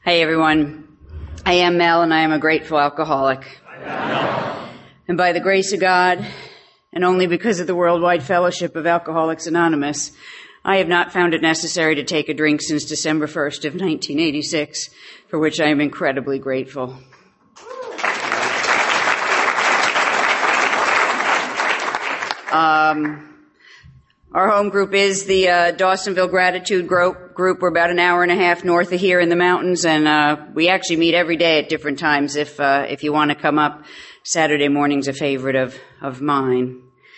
Hey everyone, I am Mel and I am a grateful alcoholic. And by the grace of God, and only because of the Worldwide Fellowship of Alcoholics Anonymous, I have not found it necessary to take a drink since December 1st of 1986, for which I am incredibly grateful. Our home group is the Dawsonville Gratitude Group. We're about an hour and a half north of here in the mountains, and we actually meet every day at different times. If you want to come up, Saturday morning's a favorite of mine.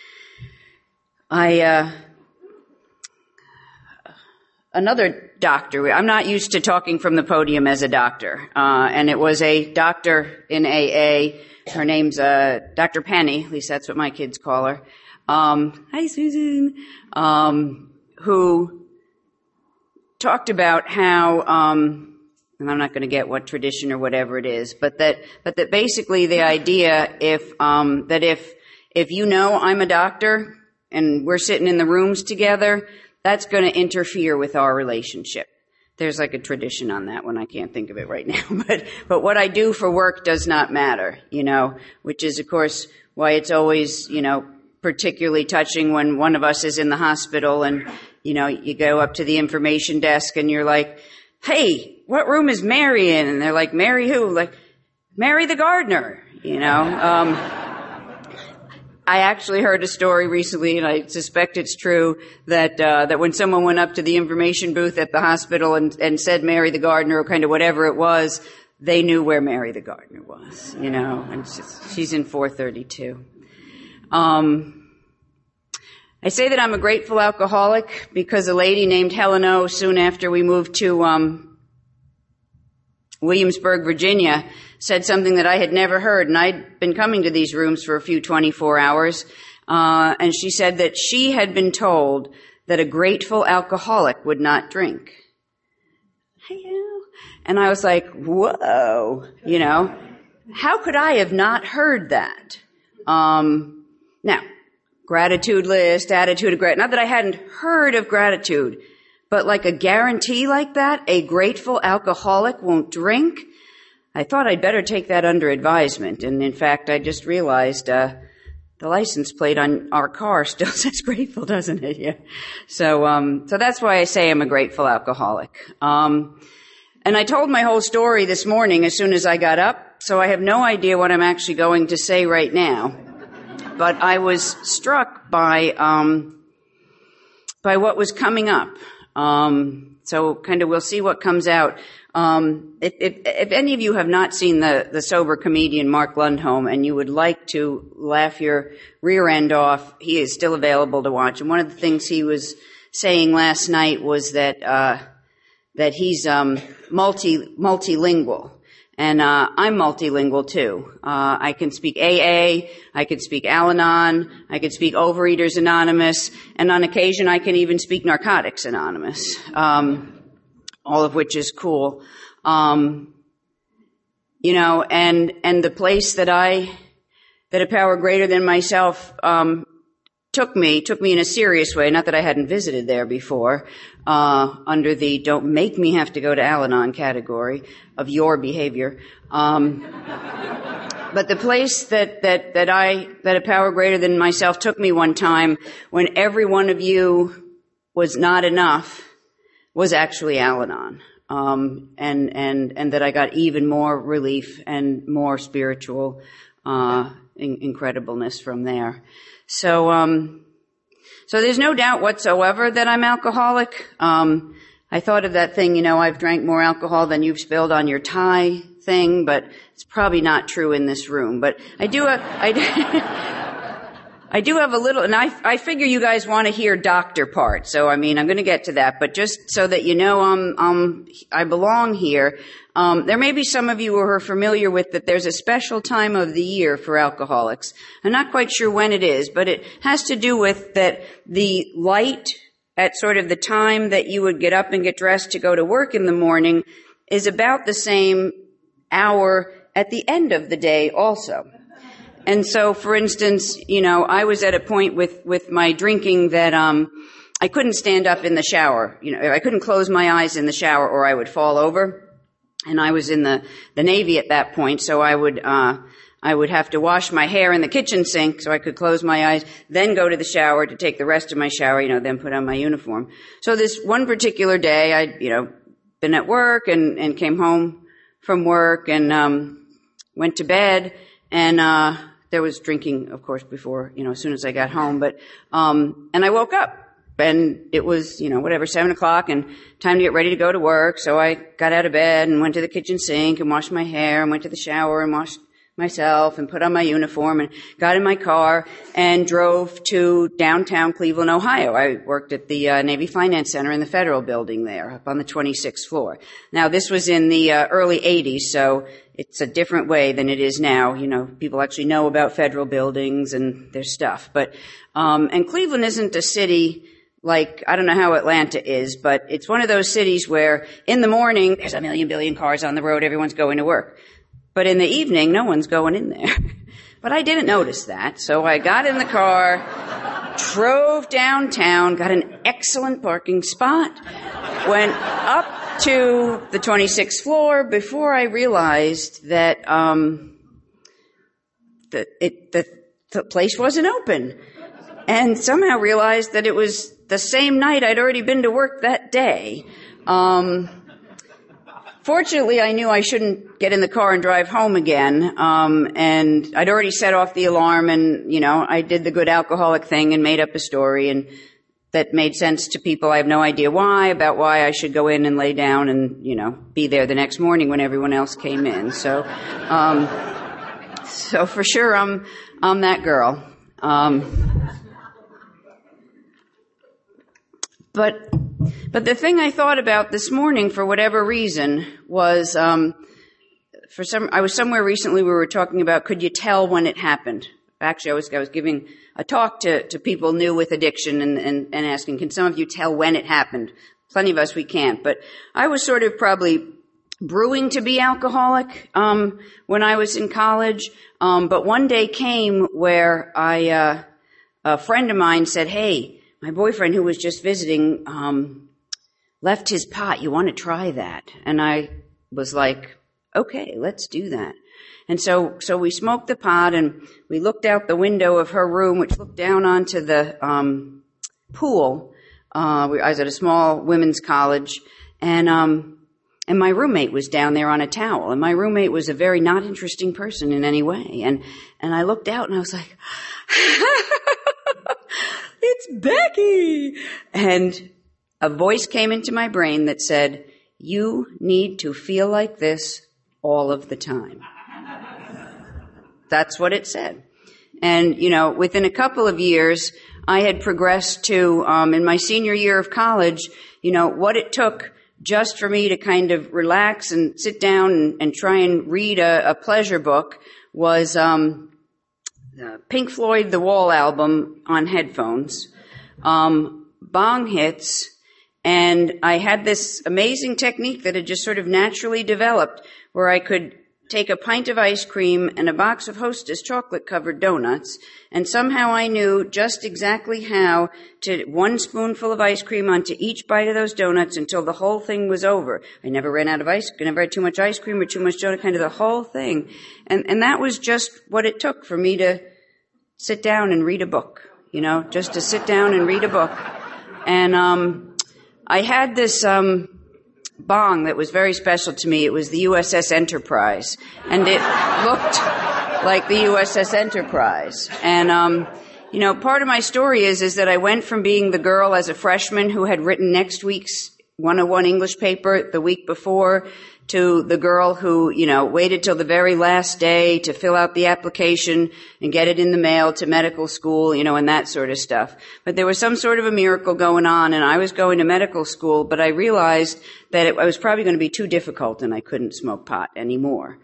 Another doctor. I'm not used to talking from the podium as a doctor, and it was a doctor in AA. Her name's Dr. Penny. At least that's what my kids call her. Hi, Susan. Who talked about how, and I'm not going to get what tradition or whatever it is, but that basically the idea if you know I'm a doctor and we're sitting in the rooms together, that's going to interfere with our relationship. There's like a tradition on that one. I can't think of it right now, but what I do for work does not matter, which is of course why it's always, particularly touching when one of us is in the hospital and, you go up to the information desk and you're like, hey, what room is Mary in? And they're like, Mary who? Like, Mary the gardener, I actually heard a story recently, and I suspect it's true, that when someone went up to the information booth at the hospital and said Mary the gardener or kind of whatever it was, they knew where Mary the gardener was, and she's in 432. I say that I'm a grateful alcoholic because a lady named Helen O, soon after we moved to Williamsburg, Virginia, said something that I had never heard, and I'd been coming to these rooms for a few 24 hours, and she said that she had been told that a grateful alcoholic would not drink. And I was like, whoa, how could I have not heard that? Now, gratitude list, attitude of gratitude. Not that I hadn't heard of gratitude, but like a guarantee like that, a grateful alcoholic won't drink. I thought I'd better take that under advisement. And in fact, I just realized, the license plate on our car still says grateful, doesn't it? Yeah. So that's why I say I'm a grateful alcoholic. And I told my whole story this morning as soon as I got up, so I have no idea what I'm actually going to say right now. But I was struck by what was coming up. So kind of we'll see what comes out. If any of you have not seen the sober comedian Mark Lundholm and you would like to laugh your rear end off, he is still available to watch. And one of the things he was saying last night was that he's multilingual. And I'm multilingual too. I can speak AA, I can speak Al-Anon, I can speak Overeaters Anonymous, and on occasion I can even speak Narcotics Anonymous, all of which is cool. And the place that a power greater than myself took me in a serious way, not that I hadn't visited there before, under the don't make me have to go to Al-Anon category of your behavior. But the place that a power greater than myself took me one time when every one of you was not enough was actually Al-Anon. And that I got even more relief and more spiritual, incredibleness from there. So there's no doubt whatsoever that I'm alcoholic. I thought of that thing, I've drank more alcohol than you've spilled on your tie thing, but it's probably not true in this room. But I do have a little, and I figure you guys want to hear doctor part. So, I'm going to get to that, but just so that I belong here. There may be some of you who are familiar with that there's a special time of the year for alcoholics. I'm not quite sure when it is, but it has to do with that the light at sort of the time that you would get up and get dressed to go to work in the morning is about the same hour at the end of the day also. And so, for instance, I was at a point with my drinking that I couldn't stand up in the shower. I couldn't close my eyes in the shower or I would fall over. And I was in the Navy at that point, so I would have to wash my hair in the kitchen sink so I could close my eyes, then go to the shower to take the rest of my shower, then put on my uniform. So this one particular day, I'd, been at work and came home from work and, went to bed and, there was drinking, of course, before, as soon as I got home, but, and I woke up. And it was, 7 o'clock and time to get ready to go to work. So I got out of bed and went to the kitchen sink and washed my hair and went to the shower and washed myself and put on my uniform and got in my car and drove to downtown Cleveland, Ohio. I worked at the Navy Finance Center in the Federal Building there, up on the 26th floor. Now, this was in the early 80s, so it's a different way than it is now. People actually know about federal buildings and their stuff. But and Cleveland isn't a city like, I don't know how Atlanta is, but it's one of those cities where in the morning, there's a billion cars on the road, everyone's going to work. But in the evening, no one's going in there. But I didn't notice that, so I got in the car, drove downtown, got an excellent parking spot, went up to the 26th floor before I realized that, the place wasn't open. And somehow realized that it was the same night I'd already been to work that day. Fortunately, I knew I shouldn't get in the car and drive home again. And I'd already set off the alarm and, I did the good alcoholic thing and made up a story and that made sense to people. I have no idea about why I should go in and lay down and, be there the next morning when everyone else came in. So for sure I'm that girl. But the thing I thought about this morning, for whatever reason, was I was somewhere recently we were talking about, could you tell when it happened? Actually, I was giving a talk to people new with addiction and asking, can some of you tell when it happened? Plenty of us, we can't. But I was sort of probably brewing to be alcoholic when I was in college. But one day came where a friend of mine said, hey, my boyfriend who was just visiting left his pot. You want to try that? And I was like, okay, let's do that. And so we smoked the pot and we looked out the window of her room, which looked down onto the pool. I was at a small women's college and my roommate was down there on a towel. And my roommate was a very not interesting person in any way. And I looked out and I was like, it's Becky. And a voice came into my brain that said, you need to feel like this all of the time. That's what it said. And, within a couple of years, I had progressed to, in my senior year of college, what it took just for me to kind of relax and sit down and try and read a pleasure book was Pink Floyd, The Wall album on headphones, bong hits, and I had this amazing technique that had just sort of naturally developed where I could take a pint of ice cream and a box of Hostess chocolate-covered donuts, and somehow I knew just exactly how to 1 spoonful of ice cream onto each bite of those donuts until the whole thing was over. I never ran out of ice cream, never had too much ice cream or too much donut, kind of the whole thing. And that was just what it took for me to sit down and read a book, just to sit down and read a book. And I had this bong that was very special to me. It was the USS Enterprise, and it looked like the USS Enterprise. And part of my story is that I went from being the girl as a freshman who had written next week's 101 English paper the week before to the girl who, waited till the very last day to fill out the application and get it in the mail to medical school, and that sort of stuff. But there was some sort of a miracle going on, and I was going to medical school, but I realized that I was probably going to be too difficult and I couldn't smoke pot anymore.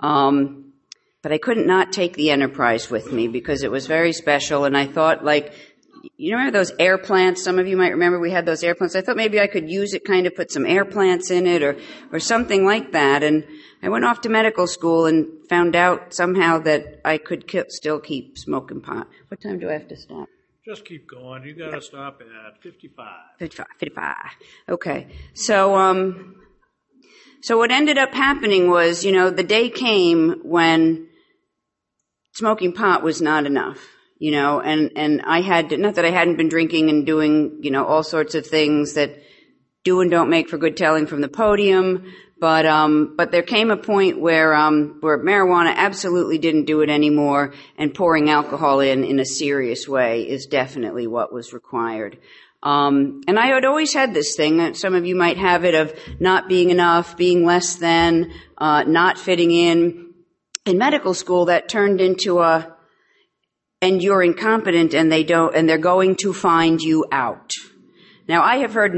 But I couldn't not take the Enterprise with me because it was very special, and I thought, you remember those air plants? Some of you might remember we had those air plants. I thought maybe I could use it, kind of put some air plants in it or something like that. And I went off to medical school and found out somehow that I could still keep smoking pot. What time do I have to stop? Just keep going. You got to stop at 55. 55. Okay. So So what ended up happening was, the day came when smoking pot was not enough, and I had, not that I hadn't been drinking and doing, all sorts of things that do and don't make for good telling from the podium, but there came a point where marijuana absolutely didn't do it anymore, and pouring alcohol in a serious way is definitely what was required. And I had always had this thing that some of you might have it, of not being enough, being less than, not fitting in. In medical school, that turned into and you're incompetent and they're going to find you out. Now, I have heard,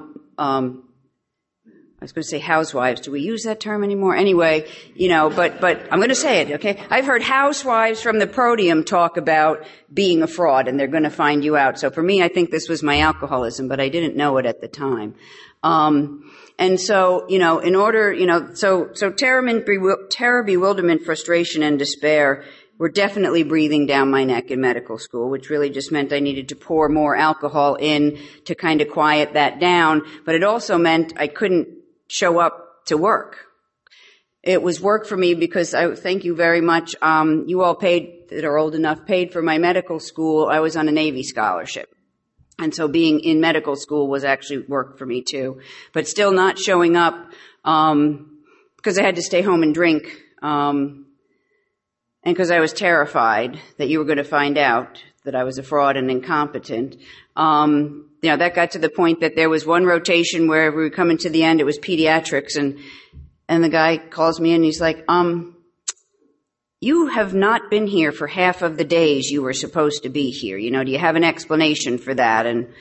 I was going to say housewives. Do we use that term anymore? Anyway, but I'm going to say it, okay? I've heard housewives from the podium talk about being a fraud and they're going to find you out. So for me, I think this was my alcoholism, but I didn't know it at the time. And so, in order, so terror, bewilderment, frustration, and despair were definitely breathing down my neck in medical school, which really just meant I needed to pour more alcohol in to kind of quiet that down. But it also meant I couldn't show up to work. It was work for me because thank you very much. You all that are old enough paid for my medical school. I was on a Navy scholarship. And so being in medical school was actually work for me too, but still not showing up, because I had to stay home and drink, and because I was terrified that you were going to find out that I was a fraud and incompetent. That got to the point that there was one rotation where we were coming to the end. It was pediatrics, and the guy calls me in and he's like, you have not been here for half of the days you were supposed to be here. Do you have an explanation for that? And,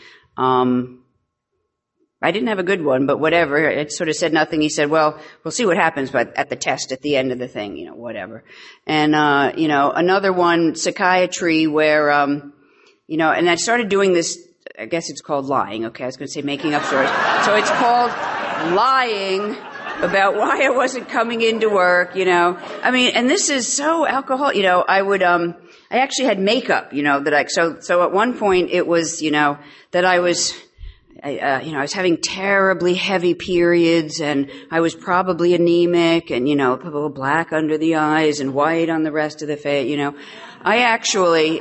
I didn't have a good one, but whatever. It sort of said nothing. He said, well, we'll see what happens, but at the test at the end of the thing, whatever. And, another one, psychiatry, where, and I started doing this, I guess it's called lying. Okay. I was going to say making up stories. So it's called lying about why I wasn't coming into work, and this is so alcohol, I actually had makeup, so at one point it was, that I was having terribly heavy periods and I was probably anemic and, black under the eyes and white on the rest of the face, I actually,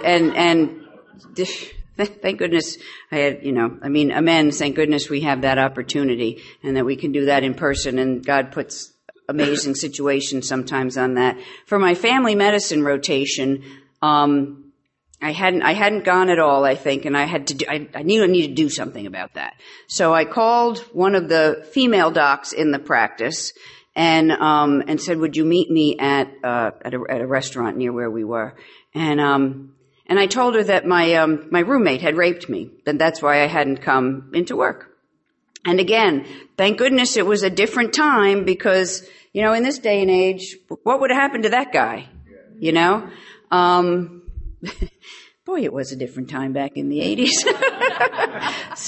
thank goodness I had, amends, thank goodness we have that opportunity and that we can do that in person, and God puts amazing situations sometimes on that. For my family medicine rotation, I hadn't gone at all, I think, and I knew I needed to do something about that. So I called one of the female docs in the practice and said, would you meet me at a restaurant near where we were? And I told her that my roommate had raped me, and that's why I hadn't come into work. And again, thank goodness it was a different time, because, in this day and age, what would have happened to that guy? Boy, it was a different time back in the 80s.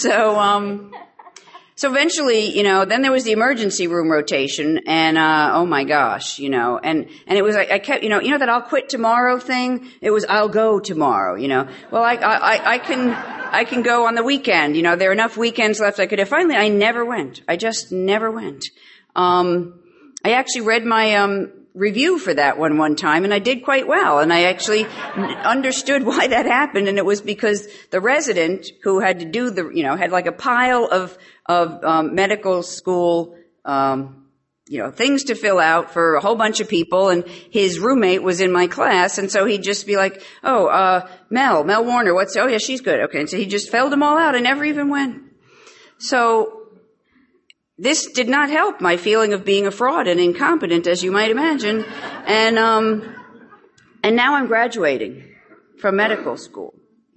So eventually, then there was the emergency room rotation, and oh my gosh, and it was like I kept, that I'll quit tomorrow thing. It was I'll go tomorrow, Well, I can go on the weekend, there are enough weekends left I could have. Finally, I never went. I just never went. I actually read my review for that one time, and I did quite well, and I actually understood why that happened, and it was because the resident who had to do had like a pile of medical school, things to fill out for a whole bunch of people, and his roommate was in my class, and so he'd just be like, Mel Warner, oh yeah, she's good, okay, and so he just filled them all out and never even went. So this did not help my feeling of being a fraud and incompetent, as you might imagine. And now I'm graduating from medical school,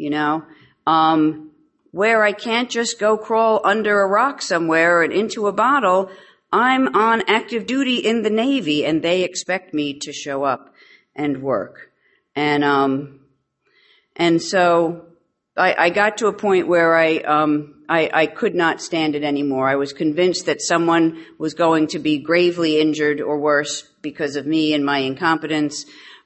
where I can't just go crawl under a rock somewhere and into a bottle. I'm on active duty in the Navy, and they expect me to show up and work. And so I got to a point where I could not stand it anymore. I was convinced that someone was going to be gravely injured or worse because of me and my incompetence.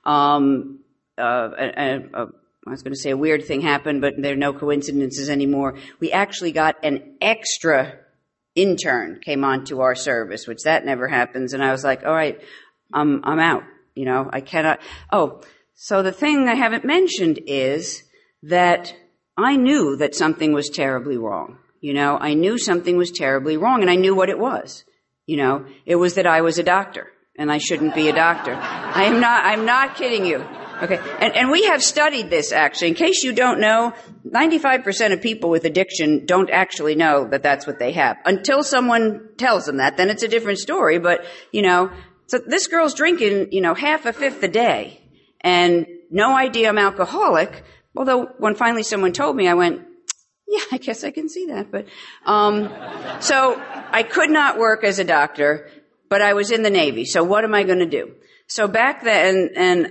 I was going to say a weird thing happened, but there are no coincidences anymore. We actually got an extra intern came onto our service, which that never happens. And I was like, all right, I'm out. I cannot. Oh, so the thing I haven't mentioned is that I knew that something was terribly wrong. I knew something was terribly wrong, and I knew what it was. It was that I was a doctor, and I shouldn't be a doctor. I'm not kidding you. Okay. And we have studied this, actually. In case you don't know, 95% of people with addiction don't actually know that that's what they have. Until someone tells them that, then it's a different story. But, so this girl's drinking, half a fifth a day, and no idea I'm alcoholic. Although when finally someone told me, I went, yeah, I guess I can see that. But, so I could not work as a doctor, but I was in the Navy. So what am I going to do? So back then,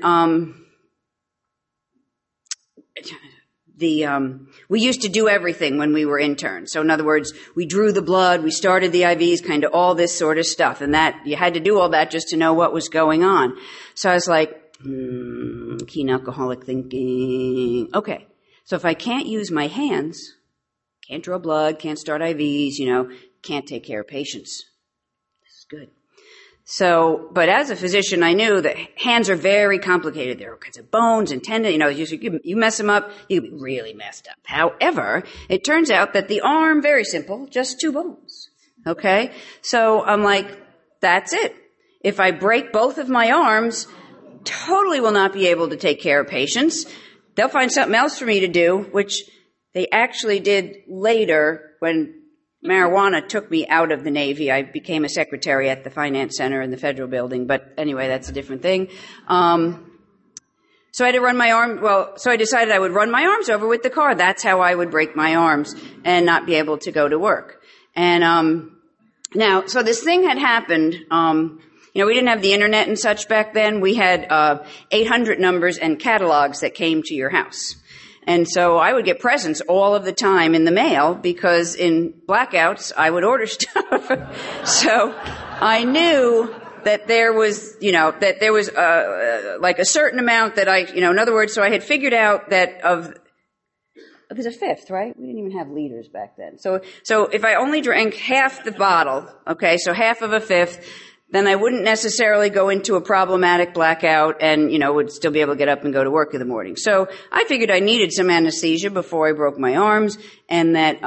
we used to do everything when we were interns. So in other words, we drew the blood, we started the IVs, kind of all this sort of stuff. And that, you had to do all that just to know what was going on. So I was like, keen alcoholic thinking. Okay. So if I can't use my hands, can't draw blood, can't start IVs, can't take care of patients. This is good. So, but as a physician, I knew that hands are very complicated. There are all kinds of bones and tendons. You mess them up, you can be really messed up. However, it turns out that the arm, very simple, just 2 bones. Okay? So I'm like, that's it. If I break both of my arms, totally will not be able to take care of patients. They'll find something else for me to do, which they actually did later when marijuana took me out of the Navy. I became a secretary at the Finance Center in the Federal Building, but anyway, that's a different thing. So I had to run my arm, so I decided I would run my arms over with the car. That's how I would break my arms and not be able to go to work. And, now, so this thing had happened, we didn't have the internet and such back then. We had, 800 numbers and catalogs that came to your house. And so I would get presents all of the time in the mail because in blackouts I would order stuff. So I knew that there was, like a certain amount that in other words, so I had figured out that it was a fifth, right? We didn't even have liters back then. So if I only drank half the bottle, okay, so half of a fifth, then I wouldn't necessarily go into a problematic blackout and, would still be able to get up and go to work in the morning. So I figured I needed some anesthesia before I broke my arms and that,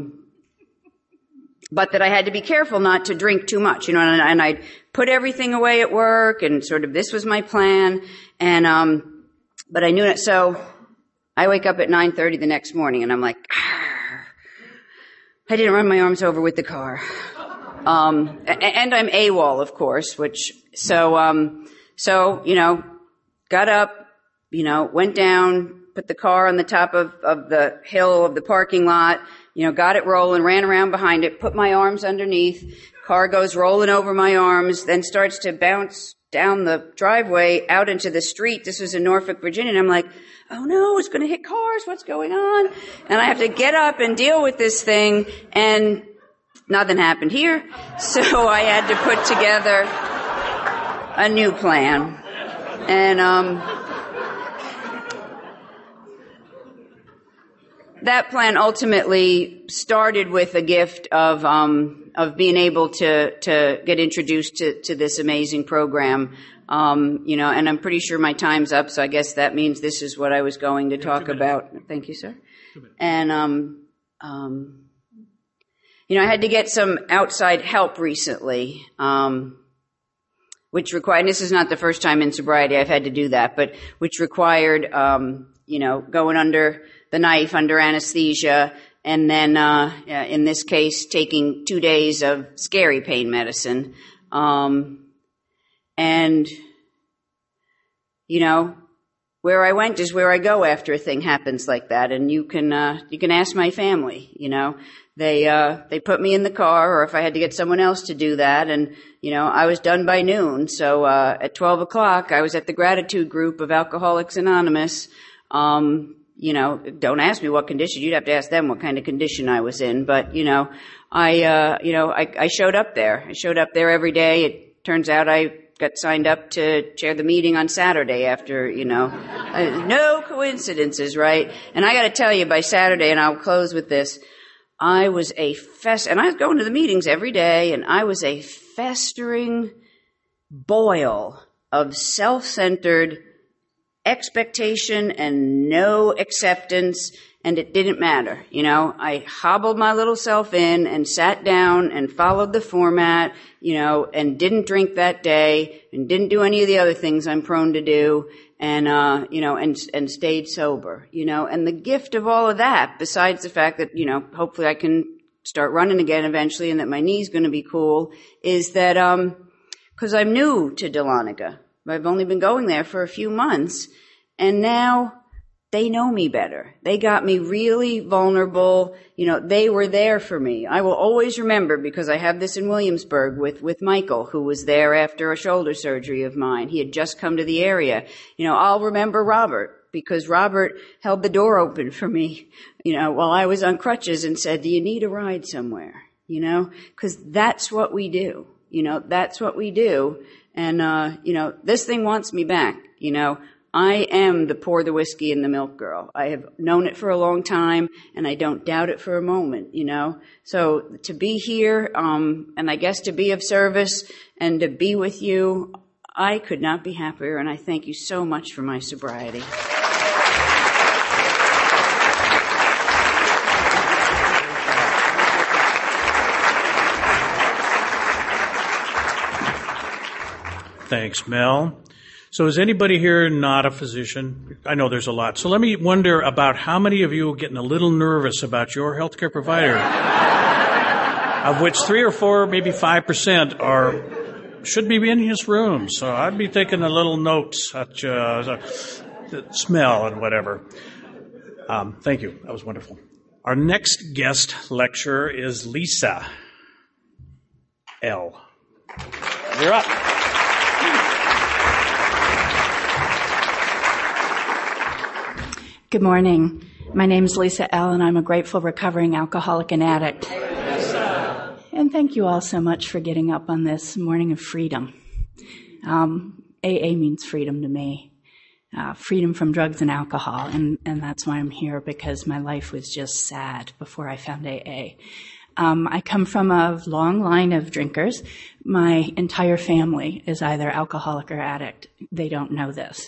but that I had to be careful not to drink too much, and I'd put everything away at work and sort of this was my plan. And, but I knew it. So I wake up at 9:30 the next morning and I'm like, I didn't run my arms over with the car. And I'm AWOL, of course, got up, went down, put the car on the top of the hill of the parking lot, got it rolling, ran around behind it, put my arms underneath, car goes rolling over my arms, then starts to bounce down the driveway out into the street. This was in Norfolk, Virginia, and I'm like, oh no, it's going to hit cars, what's going on? And I have to get up and deal with this thing, and nothing happened here, so I had to put together a new plan. And that plan ultimately started with a gift of being able to get introduced to this amazing program. And I'm pretty sure my time's up, so I guess that means this is what I was going to talk about. Thank you, sir. And I had to get some outside help recently, which required, and this is not the first time in sobriety I've had to do that, but which required, going under the knife, under anesthesia, and then, in this case, taking 2 days of scary pain medicine. Where I went is where I go after a thing happens like that. And you can ask my family, they put me in the car, or if I had to get someone else to do that. And, I was done by noon. So, at 12 o'clock, I was at the gratitude group of Alcoholics Anonymous. Don't ask me what condition. You'd have to ask them what kind of condition I was in. But, I showed up there. I showed up there every day. It turns out I got signed up to chair the meeting on Saturday after, no coincidences, right? And I got to tell you, by Saturday, and I'll close with this, I was and I was going to the meetings every day, and I was a festering boil of self-centered expectation and no acceptance, and it didn't matter. I hobbled my little self in and sat down and followed the format, and didn't drink that day and didn't do any of the other things I'm prone to do, and stayed sober, and the gift of all of that, besides the fact that, hopefully I can start running again eventually and that my knee's going to be cool, is that, cause I'm new to Dahlonega. I've only been going there for a few months, and now they know me better. They got me really vulnerable. They were there for me. I will always remember, because I have this in Williamsburg with Michael, who was there after a shoulder surgery of mine. He had just come to the area. I'll remember Robert, because Robert held the door open for me, while I was on crutches and said, "Do you need a ride somewhere?" Because that's what we do. That's what we do. And, this thing wants me back. I am the pour the whiskey in the milk girl. I have known it for a long time, and I don't doubt it for a moment, So to be here, and I guess to be of service and to be with you, I could not be happier, and I thank you so much for my sobriety. Thanks, Mel. So is anybody here not a physician? I know there's a lot. So let me wonder about how many of you are getting a little nervous about your healthcare provider, of which 3 or 4, maybe 5% should be in his room. So I'd be taking a little notes at the smell and whatever. Thank you. That was wonderful. Our next guest lecturer is Lisa L. You're up. Good morning. My name is Lisa L., and I'm a grateful recovering alcoholic and addict. And thank you all so much for getting up on this morning of freedom. AA means freedom to me. Freedom from drugs and alcohol, and that's why I'm here, because my life was just sad before I found AA. I come from a long line of drinkers. My entire family is either alcoholic or addict. They don't know this.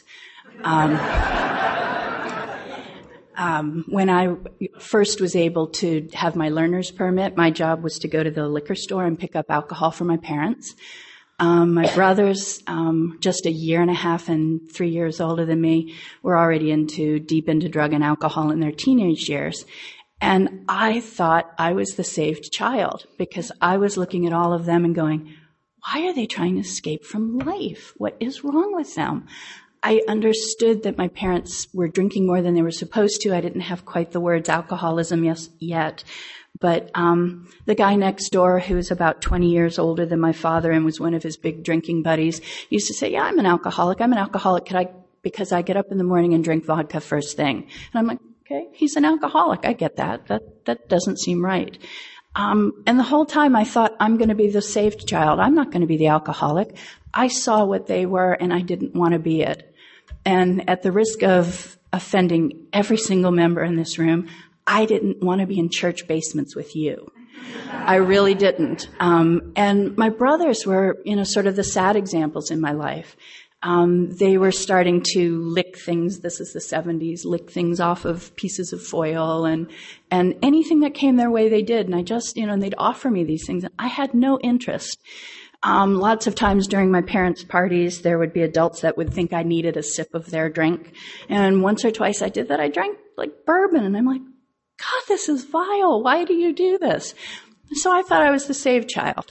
When I first was able to have my learner's permit, my job was to go to the liquor store and pick up alcohol for my parents. My brothers, just a year and a half and 3 years older than me, were already deep into drug and alcohol in their teenage years. And I thought I was the saved child, because I was looking at all of them and going, why are they trying to escape from life? What is wrong with them? I understood that my parents were drinking more than they were supposed to. I didn't have quite the words alcoholism yet. But the guy next door, who was about 20 years older than my father and was one of his big drinking buddies, used to say, yeah, I'm an alcoholic. Because I get up in the morning and drink vodka first thing. And I'm like, okay, he's an alcoholic. I get that. That doesn't seem right. And the whole time I thought, I'm going to be the saved child. I'm not going to be the alcoholic. I saw what they were, and I didn't want to be it. And at the risk of offending every single member in this room, I didn't want to be in church basements with you. I really didn't. And my brothers were, sort of the sad examples in my life. They were starting to lick things. This is the 70s, lick things off of pieces of foil and anything that came their way they did. And I just, and they'd offer me these things, and I had no interest. Lots of times during my parents' parties, there would be adults that would think I needed a sip of their drink. And once or twice I did that. I drank like bourbon, and I'm like, God, this is vile. Why do you do this? So I thought I was the saved child.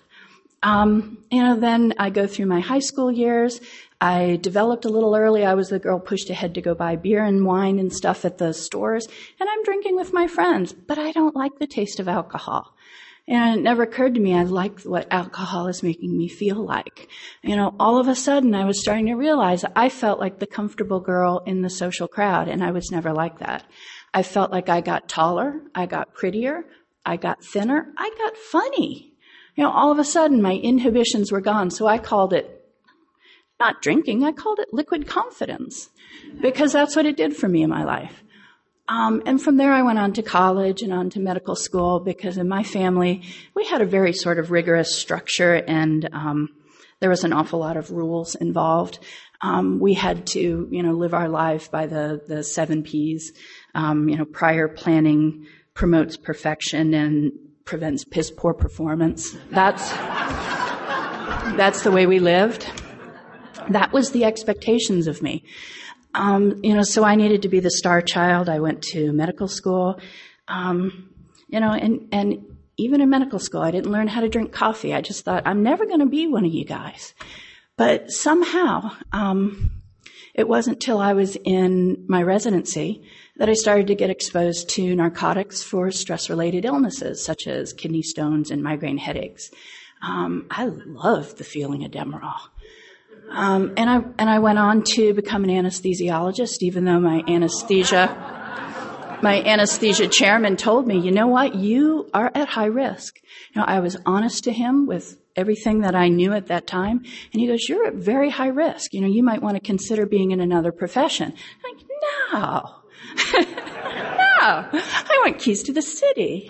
Then I go through my high school years. I developed a little early. I was the girl pushed ahead to go buy beer and wine and stuff at the stores. And I'm drinking with my friends, but I don't like the taste of alcohol. And it never occurred to me I liked what alcohol is making me feel like. All of a sudden I was starting to realize I felt like the comfortable girl in the social crowd, and I was never like that. I felt like I got taller, I got prettier, I got thinner, I got funny. All of a sudden my inhibitions were gone, so I called it not drinking, I called it liquid confidence, because that's what it did for me in my life. And from there I went on to college and on to medical school, because in my family we had a very sort of rigorous structure, and there was an awful lot of rules involved. We had to, live our life by the 7 Ps. Prior planning promotes perfection and prevents piss poor performance. That's the way we lived. That was the expectations of me. So I needed to be the star child. I went to medical school, and even in medical school, I didn't learn how to drink coffee. I just thought, I'm never going to be one of you guys. But somehow, it wasn't till I was in my residency that I started to get exposed to narcotics for stress-related illnesses, such as kidney stones and migraine headaches. I loved the feeling of Demerol. And I went on to become an anesthesiologist, even though my anesthesia chairman told me, you know what, you are at high risk. I was honest to him with everything that I knew at that time. And he goes, you're at very high risk. You might want to consider being in another profession. I'm like, no. No, I want keys to the city.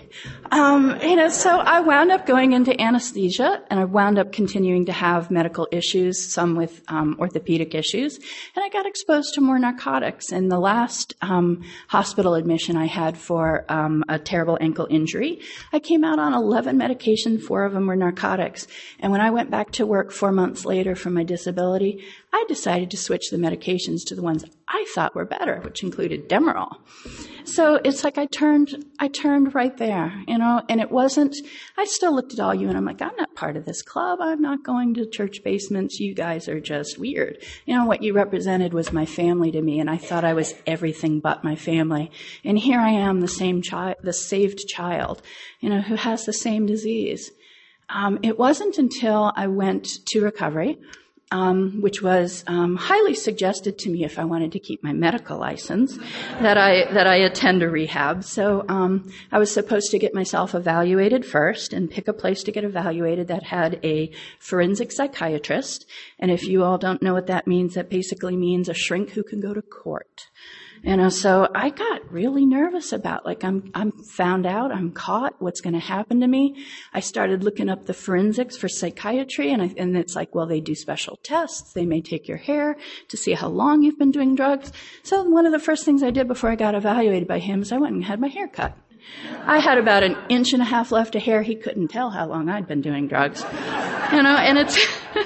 So I wound up going into anesthesia, and I wound up continuing to have medical issues, some with orthopedic issues, and I got exposed to more narcotics. And the last hospital admission I had for a terrible ankle injury, I came out on 11 medications, 4 of them were narcotics. And when I went back to work 4 months later from my disability, I decided to switch the medications to the ones I thought were better, which included Demerol. So it's like I turned right there, and it wasn't, I still looked at all you and I'm like, I'm not part of this club. I'm not going to church basements. You guys are just weird. What you represented was my family to me, and I thought I was everything but my family. And here I am, the saved child, who has the same disease. It wasn't until I went to recovery, which was highly suggested to me if I wanted to keep my medical license, that I attend a rehab. So I was supposed to get myself evaluated first and pick a place to get evaluated that had a forensic psychiatrist. And if you all don't know what that means, that basically means a shrink who can go to court. So I got really nervous about, I'm found out, I'm caught, what's going to happen to me. I started looking up the forensics for psychiatry, and it's like, well, they do special tests. They may take your hair to see how long you've been doing drugs. So one of the first things I did before I got evaluated by him is I went and had my hair cut. I had about 1.5 inches left of hair. He couldn't tell how long I'd been doing drugs. And it's...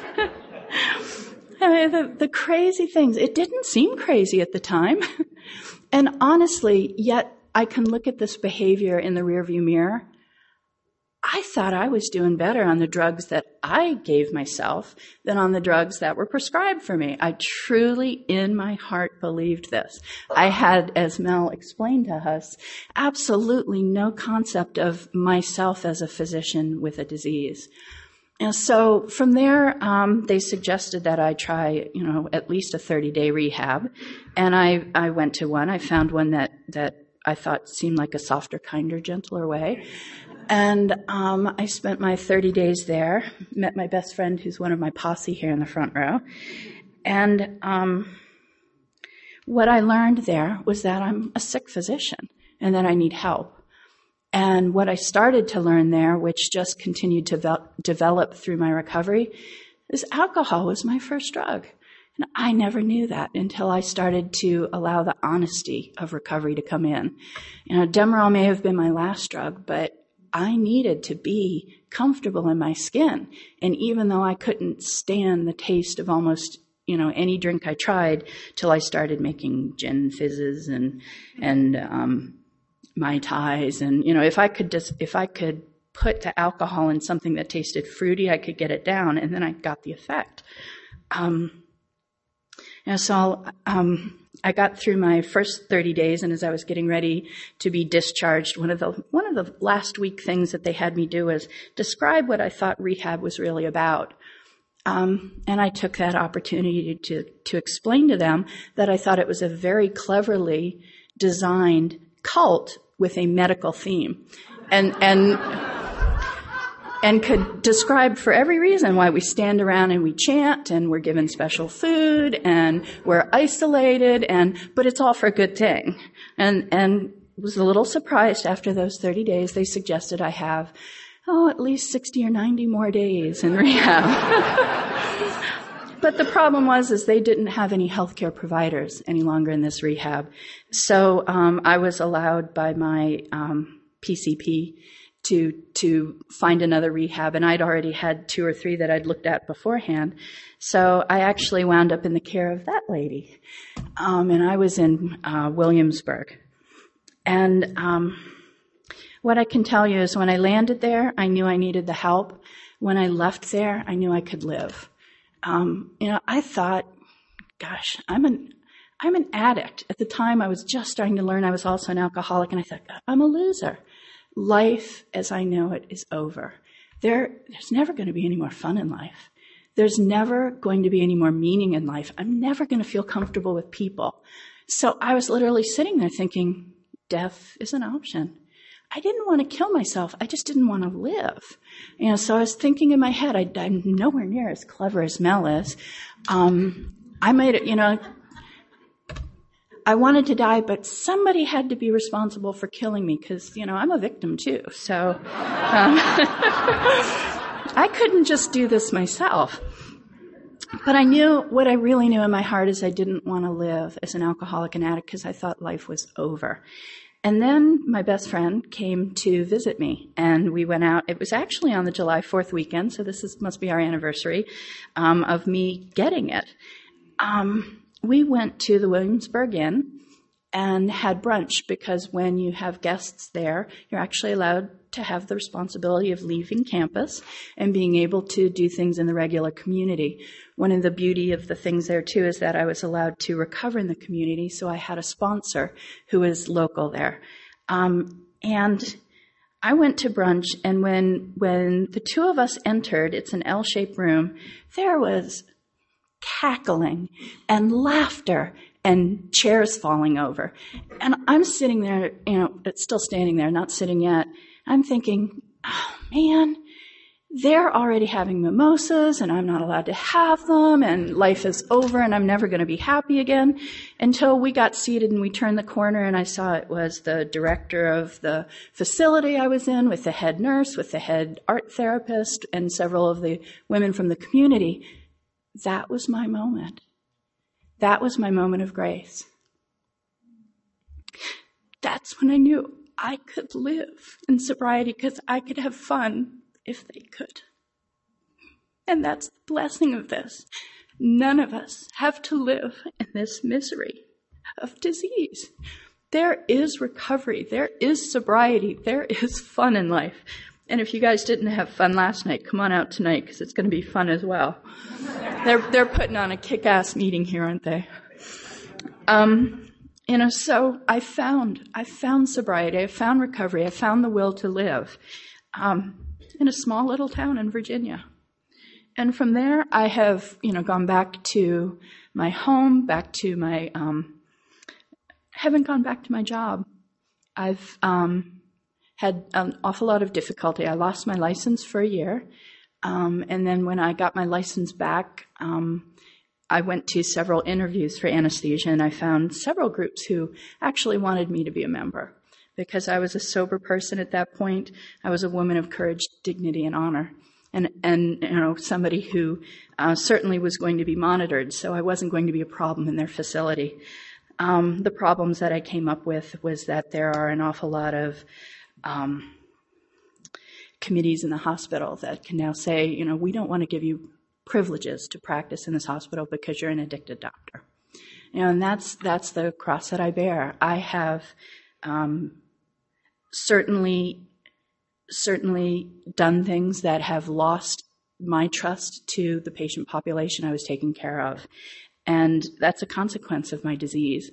the crazy things, it didn't seem crazy at the time. And honestly, yet I can look at this behavior in the rearview mirror. I thought I was doing better on the drugs that I gave myself than on the drugs that were prescribed for me. I truly, in my heart, believed this. I had, as Mel explained to us, absolutely no concept of myself as a physician with a disease. And so from there, they suggested that I try, at least a 30-day rehab. And I went to one. I found one that I thought seemed like a softer, kinder, gentler way. And I spent my 30 days there, met my best friend, who's one of my posse here in the front row. And what I learned there was that I'm a sick physician and that I need help. And what I started to learn there, which just continued to develop through my recovery, is alcohol was my first drug. And I never knew that until I started to allow the honesty of recovery to come in. Demerol may have been my last drug, but I needed to be comfortable in my skin. And even though I couldn't stand the taste of almost, any drink I tried till I started making gin fizzes and Mai Tais, and if I could put the alcohol in something that tasted fruity, I could get it down, and then I got the effect. So I got through my first 30 days, and as I was getting ready to be discharged, one of the last week things that they had me do was describe what I thought rehab was really about. And I took that opportunity to explain to them that I thought it was a very cleverly designed cult with a medical theme. And and could describe for every reason why we stand around and we chant and we're given special food and we're isolated but it's all for a good thing. And was a little surprised after those 30 days. They suggested I have, at least 60 or 90 more days in rehab. But the problem is they didn't have any healthcare providers any longer in this rehab. So I was allowed by my PCP to find another rehab, and I'd already had 2 or 3 that I'd looked at beforehand. So I actually wound up in the care of that lady, and I was in Williamsburg. And what I can tell you is when I landed there, I knew I needed the help. When I left there, I knew I could live. I thought, gosh, I'm an addict. At the time, I was just starting to learn I was also an alcoholic, and I thought, I'm a loser. Life as I know it is over. There's never going to be any more fun in life. There's never going to be any more meaning in life. I'm never going to feel comfortable with people. So I was literally sitting there thinking, death is an option. I didn't want to kill myself. I just didn't want to live. So I was thinking in my head, I'm nowhere near as clever as Mel is. I made it, I wanted to die, but somebody had to be responsible for killing me because, I'm a victim too. So I couldn't just do this myself. But I knew, what I really knew in my heart is I didn't want to live as an alcoholic and addict because I thought life was over. And then my best friend came to visit me, and we went out. It was actually on the July 4th weekend, so must be our anniversary of me getting it. We went to the Williamsburg Inn and had brunch because when you have guests there, you're actually allowed to have the responsibility of leaving campus and being able to do things in the regular community. One of the beauty of the things there, too, is that I was allowed to recover in the community, so I had a sponsor who was local there. And I went to brunch, and when the 2 of us entered, it's an L-shaped room, there was cackling and laughter and chairs falling over. And I'm sitting there, it's still standing there, not sitting yet. I'm thinking, oh man, they're already having mimosas and I'm not allowed to have them and life is over and I'm never going to be happy again, until we got seated and we turned the corner and I saw it was the director of the facility I was in with the head nurse, with the head art therapist and several of the women from the community. That was my moment. That was my moment of grace. That's when I knew I could live in sobriety because I could have fun if they could. And that's the blessing of this. None of us have to live in this misery of disease. There is recovery. There is sobriety. There is fun in life. And if you guys didn't have fun last night, come on out tonight because it's going to be fun as well. They're putting on a kick-ass meeting here, aren't they? So I found sobriety, I found recovery, I found the will to live in a small little town in Virginia. And from there, I have, gone back to my home, back to my, haven't gone back to my job. I've had an awful lot of difficulty. I lost my license for a year. And then when I got my license back, I went to several interviews for anesthesia, and I found several groups who actually wanted me to be a member because I was a sober person at that point. I was a woman of courage, dignity, and honor, and somebody who certainly was going to be monitored, so I wasn't going to be a problem in their facility. The problems that I came up with was that there are an awful lot of committees in the hospital that can now say, we don't want to give you privileges to practice in this hospital because you're an addicted doctor. And that's the cross that I bear. I have certainly done things that have lost my trust to the patient population I was taking care of. And that's a consequence of my disease.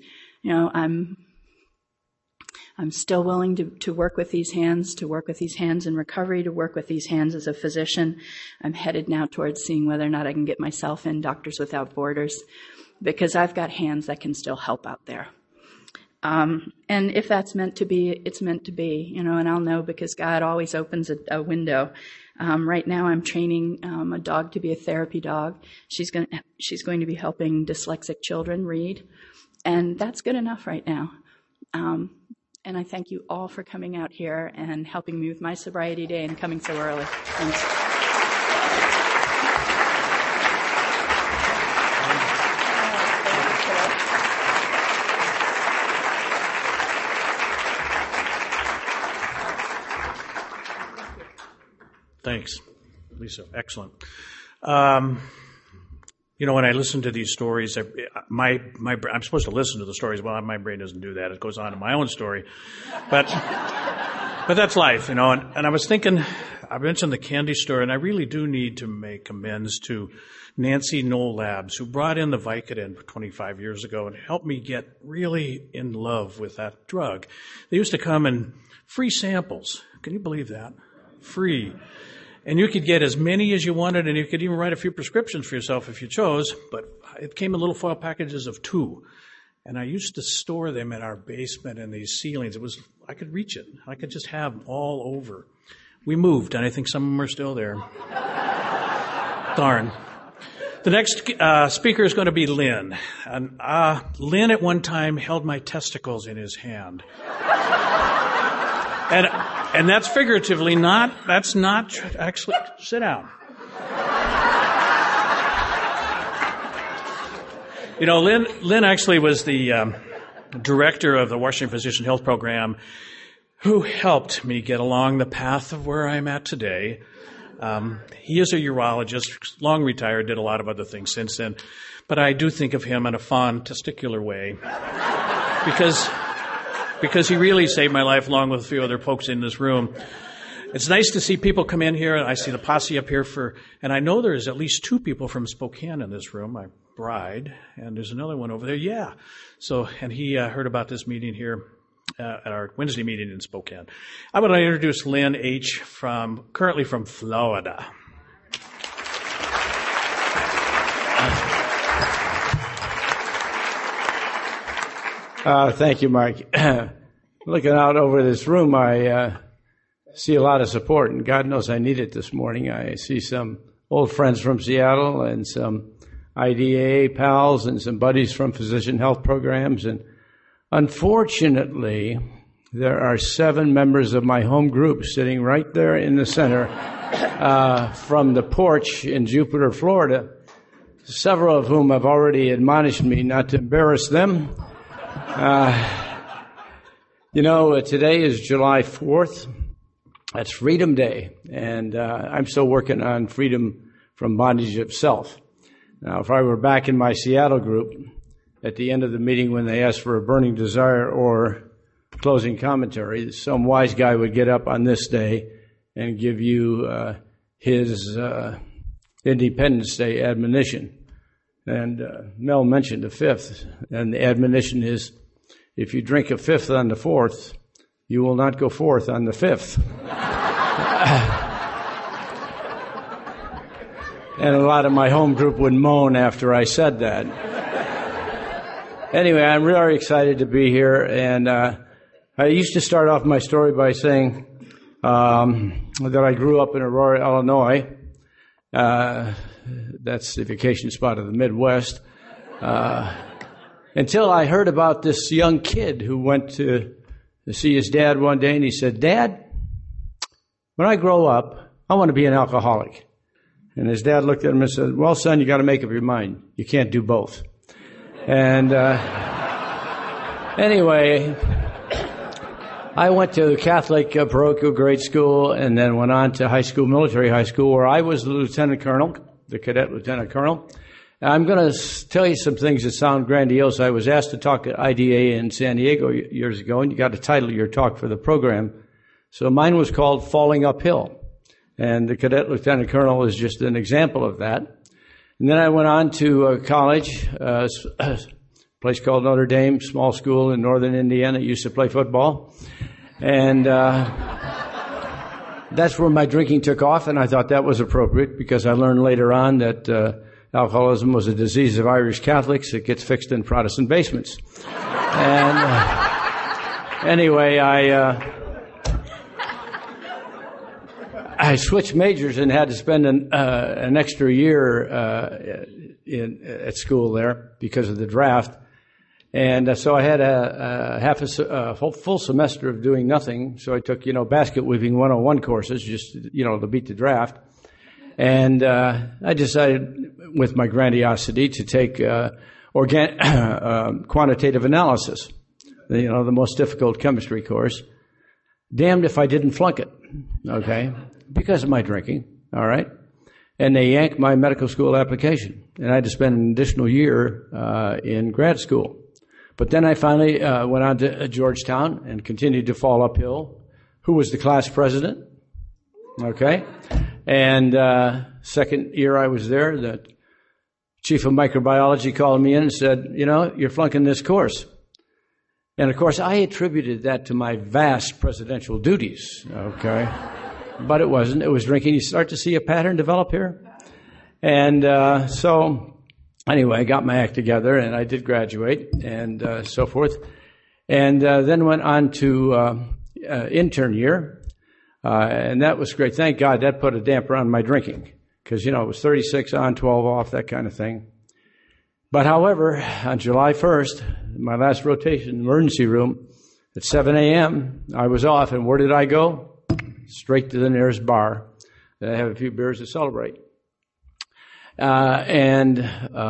I'm still willing to work with these hands, in recovery, to work with these hands as a physician. I'm headed now towards seeing whether or not I can get myself in Doctors Without Borders because I've got hands that can still help out there. And if that's meant to be, it's meant to be, and I'll know because God always opens a window. Right now I'm training a dog to be a therapy dog. She's going to be helping dyslexic children read. And that's good enough right now. And I thank you all for coming out here and helping me with my sobriety day and coming so early. Thanks. Thanks, Lisa. Excellent. When I listen to these stories, I'm supposed to listen to the stories. Well, my brain doesn't do that. It goes on to my own story. But that's life, And I was thinking, I mentioned the candy store, and I really do need to make amends to Nancy Knoll Labs, who brought in the Vicodin 25 years ago and helped me get really in love with that drug. They used to come in free samples. Can you believe that? Free. And you could get as many as you wanted, and you could even write a few prescriptions for yourself if you chose, but it came in little foil packages of 2. And I used to store them in our basement in these ceilings. I could reach it. I could just have them all over. We moved, and I think some of them are still there. Darn. The next speaker is going to be Lynn. And Lynn at one time held my testicles in his hand. And that's figuratively that's not actually, sit down. Lynn actually was the director of the Washington Physician Health Program who helped me get along the path of where I'm at today. He is a urologist, long retired, did a lot of other things since then. But I do think of him in a fond, testicular way because he really saved my life along with a few other folks in this room. It's nice to see people come in here. I see the posse up here and I know there's at least 2 people from Spokane in this room, my bride, and there's another one over there. Yeah. And he heard about this meeting here at our Wednesday meeting in Spokane. I would like to introduce Lynn H. currently from Florida. Thank you, Mike. Looking out over this room, I see a lot of support, and God knows I need it this morning. I see some old friends from Seattle and some IDA pals and some buddies from physician health programs. And unfortunately, there are 7 members of my home group sitting right there in the center from the porch in Jupiter, Florida, several of whom have already admonished me not to embarrass them. Today is July 4th. That's Freedom Day, and I'm still working on freedom from bondage of self. Now, if I were back in my Seattle group at the end of the meeting when they asked for a burning desire or closing commentary, some wise guy would get up on this day and give you his Independence Day admonition. And Mel mentioned the 5th, and the admonition is, if you drink a 5th on the 4th, you will not go forth on the 5th. And a lot of my home group would moan after I said that. Anyway, I'm really excited to be here, and I used to start off my story by saying that I grew up in Aurora, Illinois. That's the vacation spot of the Midwest. Until I heard about this young kid who went to see his dad one day, and he said, "Dad, when I grow up, I want to be an alcoholic." And his dad looked at him and said, "Well, son, you got to make up your mind. You can't do both." And anyway, I went to Catholic parochial grade school and then went on to high school, military high school, where I was the lieutenant colonel, the cadet lieutenant colonel. And I'm going to tell you some things that sound grandiose. I was asked to talk at IDA in San Diego years ago, and you got to title your talk for the program. So mine was called Falling Uphill. And the cadet lieutenant colonel is just an example of that. And then I went on to college, a place called Notre Dame, small school in northern Indiana. I used to play football. And that's where my drinking took off, and I thought that was appropriate because I learned later on that alcoholism was a disease of Irish Catholics. It gets fixed in Protestant basements. And I switched majors and had to spend an extra year at school there because of the draft. And so I had a full semester of doing nothing. So I took, basket weaving 101 courses just, to beat the draft. And I decided with my grandiosity to take quantitative analysis, the most difficult chemistry course. Damned if I didn't flunk it, okay, because of my drinking, all right? And they yanked my medical school application, and I had to spend an additional year in grad school. But then I finally went on to Georgetown and continued to fall uphill. Who was the class president? Okay. And second year I was there, the chief of microbiology called me in and said, you're flunking this course. And, of course, I attributed that to my vast presidential duties, okay? But it wasn't. It was drinking. You start to see a pattern develop here. And so, anyway, I got my act together, and I did graduate and so forth. And then went on to intern year, and that was great. Thank God that put a damper on my drinking because, it was 36 on, 12 off, that kind of thing. But however, on July 1st, my last rotation in the emergency room, at 7 a.m., I was off, and where did I go? Straight to the nearest bar. I have a few beers to celebrate. Then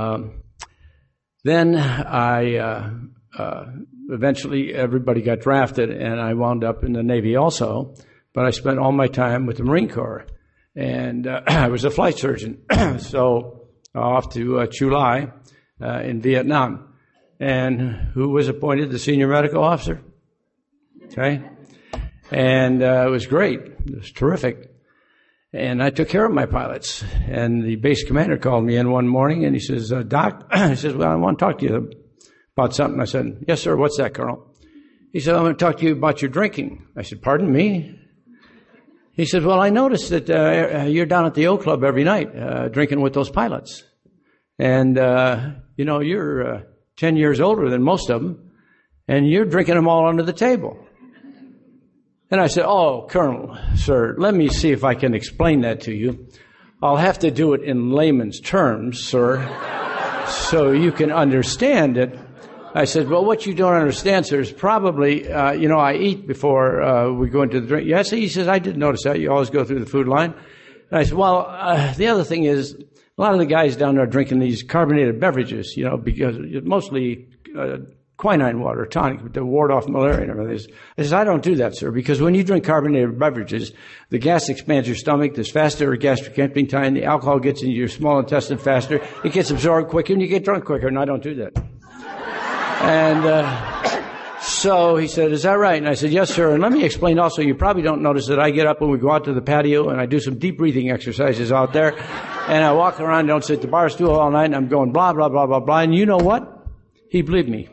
I eventually everybody got drafted, and I wound up in the Navy also. But I spent all my time with the Marine Corps, and I was a flight surgeon, so off to Chu Lai in Vietnam. And who was appointed the senior medical officer? Okay. And it was great. It was terrific. And I took care of my pilots. And the base commander called me in one morning, and he says, Doc, he says, well, I want to talk to you about something. I said, yes, sir, what's that, Colonel? He said, I want to talk to you about your drinking. I said, pardon me? He said, well, I noticed that you're down at the O Club every night drinking with those pilots. And, you're 10 years older than most of them, and you're drinking them all under the table. And I said, oh, Colonel, sir, let me see if I can explain that to you. I'll have to do it in layman's terms, sir, so you can understand it. I said, well, what you don't understand, sir, is probably, I eat before we go into the drink. Yes, he says, I did notice that. You always go through the food line. And I said, well, the other thing is, a lot of the guys down there are drinking these carbonated beverages, because mostly quinine water, tonic, to ward off malaria and everything. I said, I don't do that, sir, because when you drink carbonated beverages, the gas expands your stomach, there's faster gastric emptying time, the alcohol gets into your small intestine faster, it gets absorbed quicker, and you get drunk quicker, and I don't do that. And so he said, is that right? And I said, yes, sir. And let me explain also, you probably don't notice that I get up when we go out to the patio and I do some deep breathing exercises out there. And I walk around, don't sit at the bar stool all night, and I'm going blah, blah, blah, blah, blah. And you know what? He believed me.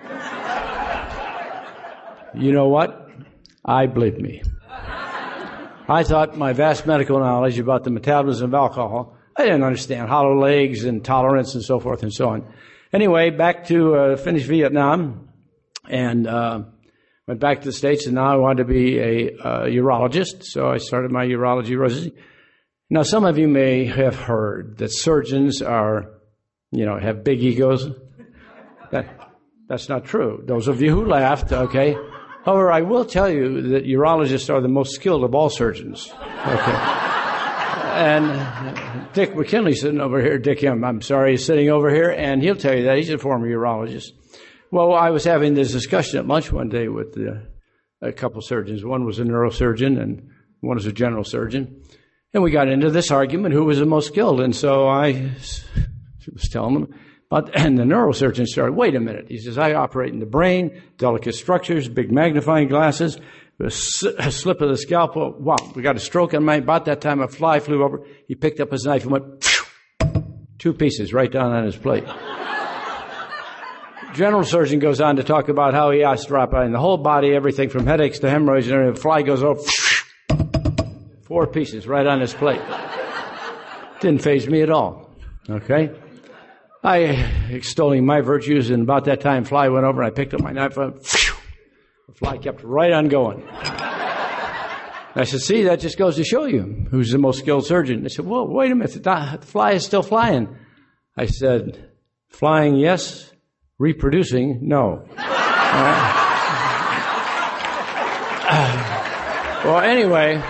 You know what? I believed me. I thought my vast medical knowledge about the metabolism of alcohol, I didn't understand hollow legs and tolerance and so forth and so on. Anyway, back to finish Vietnam. And went back to the States, and now I wanted to be a urologist, so I started my urology residency. Now, some of you may have heard that surgeons are, have big egos. That's not true. Those of you who laughed, okay. However, I will tell you that urologists are the most skilled of all surgeons. Okay. And Dick McKinley sitting over here, I'm sorry, he's sitting over here, and he'll tell you that. He's a former urologist. Well, I was having this discussion at lunch one day with a couple surgeons. One was a neurosurgeon and one was a general surgeon. And we got into this argument, who was the most skilled. And so I was telling them and the neurosurgeon started, wait a minute. He says, I operate in the brain, delicate structures, big magnifying glasses, a slip of the scalpel. Wow, we got a stroke on about that time a fly flew over. He picked up his knife and went, 2 pieces right down on his plate. General surgeon goes on to talk about how he osteopatized the whole body, everything from headaches to hemorrhoids, and everything. The fly goes over, 4 pieces right on his plate. Didn't faze me at all. Okay? I extolling my virtues, and about that time, fly went over, and I picked up my knife, and the fly kept right on going. I said, see, that just goes to show you who's the most skilled surgeon. They said, well, wait a minute, the fly is still flying. I said, flying, yes. Reproducing, no. Well, anyway,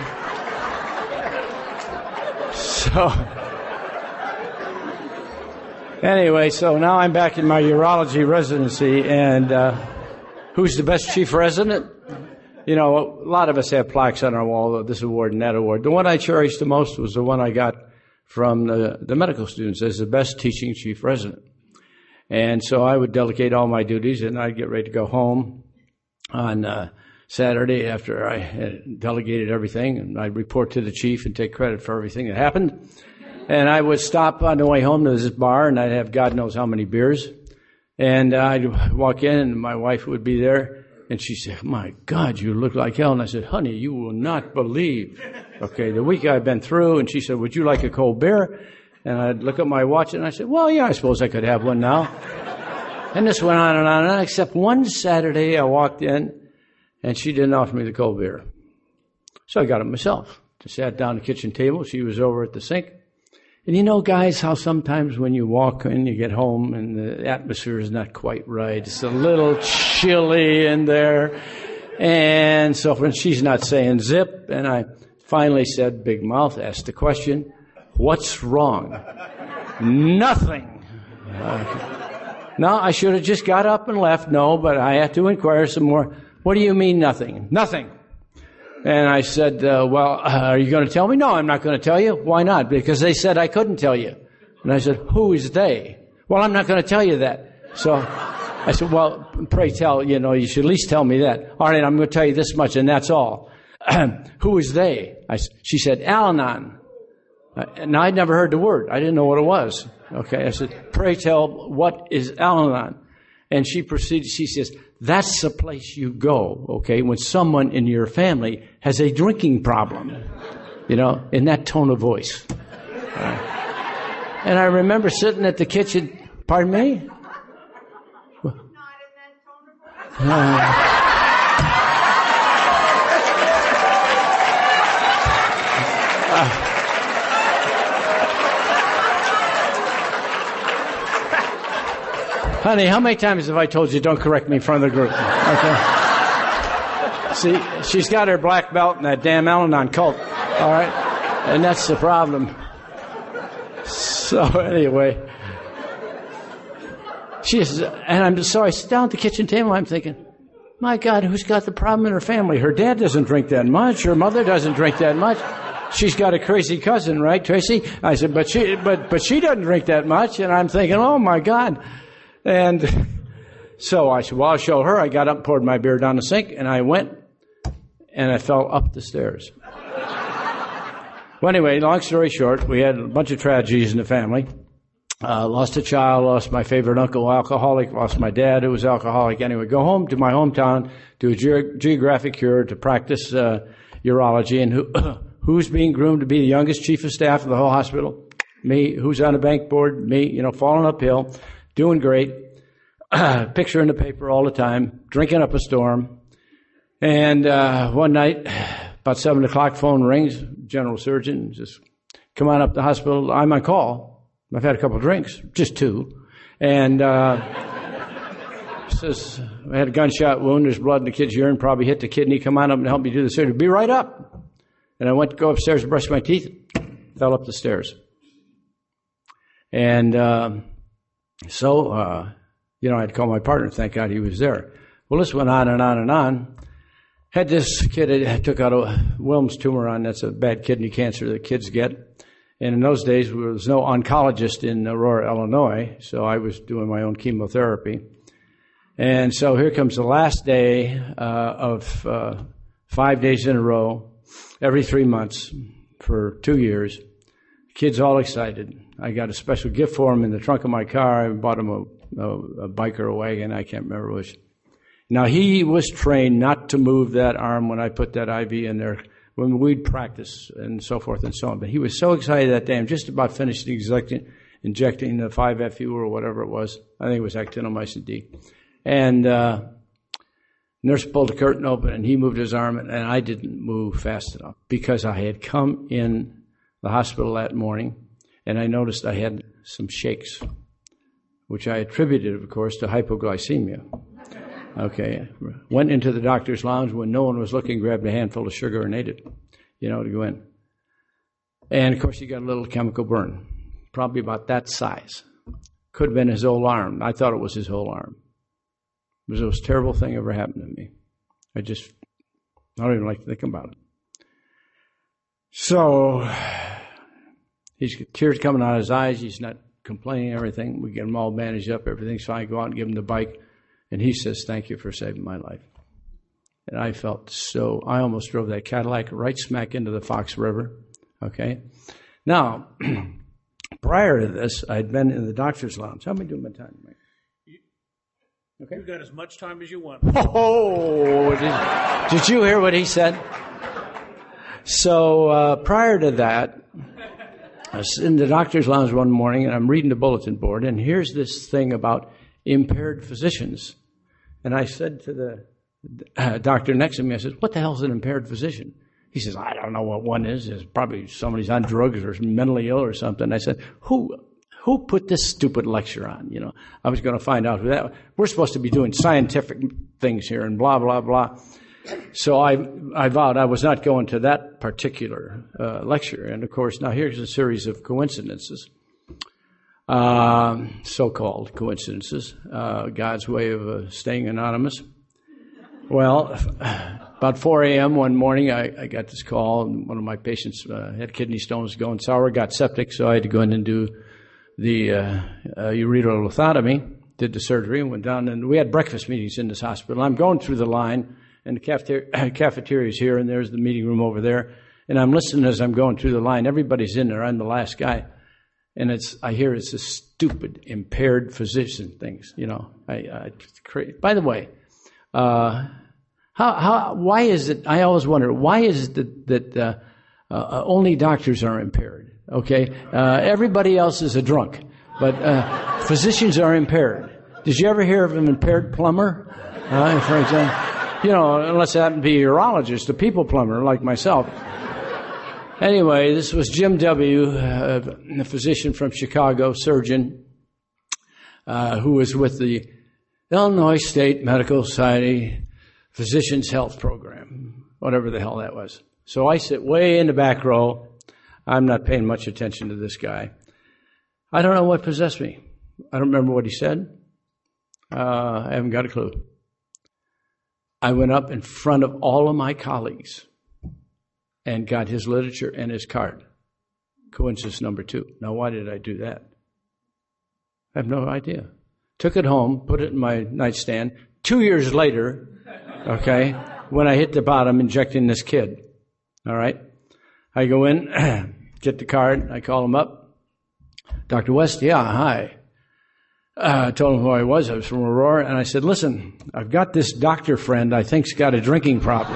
so now I'm back in my urology residency, and who's the best chief resident? You know, a lot of us have plaques on our wall, this award and that award. The one I cherished the most was the one I got from the medical students as the best teaching chief resident. And so I would delegate all my duties, and I'd get ready to go home on Saturday after I had delegated everything, and I'd report to the chief and take credit for everything that happened. And I would stop on the way home to this bar, and I'd have God knows how many beers. And I'd walk in, and my wife would be there. And she said, my God, you look like hell. And I said, honey, you will not believe. Okay, the week I've been through. And she said, would you like a cold beer? And I'd look at my watch and I said, well, yeah, I suppose I could have one now. And this went on and on and on, except one Saturday I walked in and she didn't offer me the cold beer. So I got it myself. I sat down at the kitchen table. She was over at the sink. And you know, guys, how sometimes when you walk in, you get home and the atmosphere is not quite right. It's a little chilly in there. And so when she's not saying zip, and I finally said, big mouth, asked the question, what's wrong? Nothing. No, I should have just got up and left. No, but I had to inquire some more. What do you mean nothing? Nothing. And I said, well, are you going to tell me? No, I'm not going to tell you. Why not? Because they said I couldn't tell you. And I said, who is they? Well, I'm not going to tell you that. So I said, well, pray tell, you should at least tell me that. All right, I'm going to tell you this much, and that's all. Who is they? She said, Al-Anon. And I'd never heard the word. I didn't know what it was. Okay, I said, pray tell, what is Al-Anon? And she proceeded, she says, that's the place you go, okay, when someone in your family has a drinking problem, in that tone of voice. And I remember sitting at the kitchen, pardon me? Not in that tone of voice. Honey, how many times have I told you don't correct me in front of the group? Okay. See, she's got her black belt in that damn Al-Anon cult. All right? And that's the problem. So anyway, so I sit down at the kitchen table, I'm thinking, my God, who's got the problem in her family? Her dad doesn't drink that much. Her mother doesn't drink that much. She's got a crazy cousin, right, Tracy? I said, but she doesn't drink that much. And I'm thinking, oh my God. And so I said, well, I'll show her. I got up, poured my beer down the sink, and I went, and I fell up the stairs. Well, anyway, long story short, we had a bunch of tragedies in the family. Lost a child, lost my favorite uncle, alcoholic, lost my dad, who was alcoholic. Anyway, go home to my hometown, do a geographic cure to practice urology. And who's being groomed to be the youngest chief of staff of the whole hospital? Me. Who's on the bank board? Me. Falling uphill. Doing great, picture in the paper all the time, drinking up a storm. And one night, about 7 o'clock, phone rings, general surgeon, just come on up to the hospital. I'm on call. I've had a couple of drinks, just 2. And says, I had a gunshot wound, there's blood in the kid's urine, probably hit the kidney, come on up and help me do the surgery. Be right up. And I went to go upstairs to brush my teeth, fell up the stairs. And so, I had to call my partner. Thank God he was there. Well, this went on and on and on. Had this kid, I took out a Wilms tumor on. That's a bad kidney cancer that kids get. And in those days, there was no oncologist in Aurora, Illinois. So I was doing my own chemotherapy. And so here comes the last day of 5 days in a row, every 3 months for 2 years. Kid's all excited. I got a special gift for him in the trunk of my car. I bought him a bike or a wagon. I can't remember which. Now, he was trained not to move that arm when I put that IV in there, when we'd practice and so forth and so on. But he was so excited that day. I'm just about finished injecting the 5-FU or whatever it was. I think it was actinomycin D. And Nurse pulled the curtain open, and he moved his arm, and I didn't move fast enough because I had come in the hospital that morning, and I noticed I had some shakes, which I attributed, of course, to hypoglycemia. Okay, went into the doctor's lounge when no one was looking, grabbed a handful of sugar and ate it, to go in. And, of course, he got a little chemical burn, probably about that size. Could have been his whole arm. I thought it was his whole arm. It was the most terrible thing ever happened to me. I don't even like to think about it. So, he's got tears coming out of his eyes. He's not complaining, everything. We get him all bandaged up. Everything's fine. Go out and give him the bike. And he says, "Thank you for saving my life." And I felt I almost drove that Cadillac right smack into the Fox River. Okay. Now, prior to this, I'd been in the doctor's lounge. How am I doing my time, Mike? Okay. You've got as much time as you want. Oh, did you hear what he said? So prior to that, I was in the doctor's lounge one morning, and I'm reading the bulletin board, and here's this thing about impaired physicians. And I said to the doctor next to me, I said, "What the hell is an impaired physician?" He says, "I don't know what one is. It's probably somebody's on drugs or mentally ill or something." I said, Who put this stupid lecture on? I was going to find out who that. We're supposed to be doing scientific things here and blah, blah, blah. So I vowed I was not going to that particular lecture. And, of course, now here's a series of coincidences, so-called coincidences, God's way of staying anonymous. Well, about 4 a.m. one morning, I got this call, and one of my patients had kidney stones going sour, got septic, so I had to go in and do the ureteral lithotomy, did the surgery, and went down, and we had breakfast meetings in this hospital. I'm going through the line, and the cafeteria's here, and there's the meeting room over there, and I'm listening as I'm going through the line. Everybody's in there. I'm the last guy, and I hear it's a stupid, impaired physician things, By the way, why is it, I always wonder, why is it that only doctors are impaired? Okay, everybody else is a drunk, but physicians are impaired. Did you ever hear of an impaired plumber? For example, unless it happened to be a urologist, a people plumber like myself. Anyway, this was Jim W., a physician from Chicago, surgeon, who was with the Illinois State Medical Society Physicians Health Program, whatever the hell that was. So I sit way in the back row. I'm not paying much attention to this guy. I don't know what possessed me. I don't remember what he said. I haven't got a clue. I went up in front of all of my colleagues and got his literature and his card. Coincidence number 2. Now, why did I do that? I have no idea. Took it home, put it in my nightstand. 2 years later, okay, when I hit the bottom injecting this kid, all right, I go in, get the card, I call him up. "Dr. West, yeah, hi." I told him who I was from Aurora, and I said, "Listen, I've got this doctor friend I think's got a drinking problem."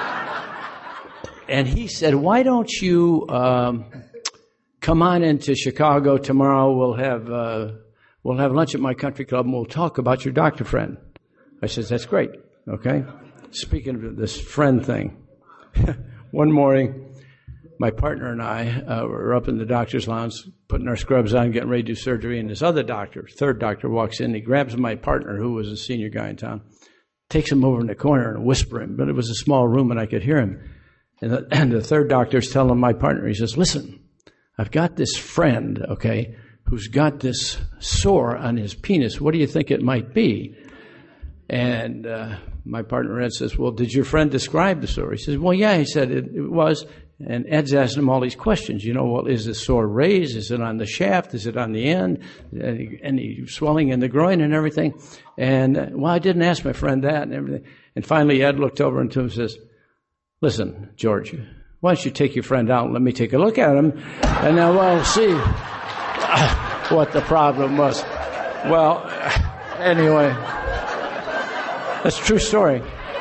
And he said, "Why don't you come on into Chicago tomorrow? We'll have lunch at my country club, and we'll talk about your doctor friend." I said, "That's great." Okay. Speaking of this friend thing, one morning, my partner and I were up in the doctor's lounge, putting our scrubs on, getting ready to do surgery, and this other doctor, third doctor, walks in. He grabs my partner, who was a senior guy in town, takes him over in the corner and whispers him. But it was a small room, and I could hear him. And the third doctor's telling my partner, he says, "Listen, I've got this friend, okay, who's got this sore on his penis. What do you think it might be?" And my partner Ed says, "Well, did your friend describe the sore?" He says, "Well, yeah," he said, it was. And Ed's asking him all these questions. Well, is the sore raised? Is it on the shaft? Is it on the end? Any swelling in the groin and everything? And, well, I didn't ask my friend that and everything. And finally, Ed looked over into him and says, "Listen, George, why don't you take your friend out and let me take a look at him, and then we'll see what the problem was." Well, anyway, that's a true story.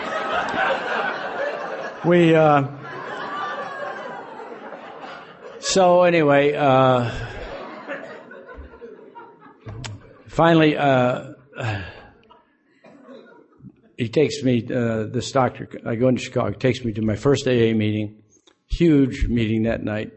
So anyway, finally, he takes me, this doctor, I go into Chicago, he takes me to my first AA meeting, huge meeting that night.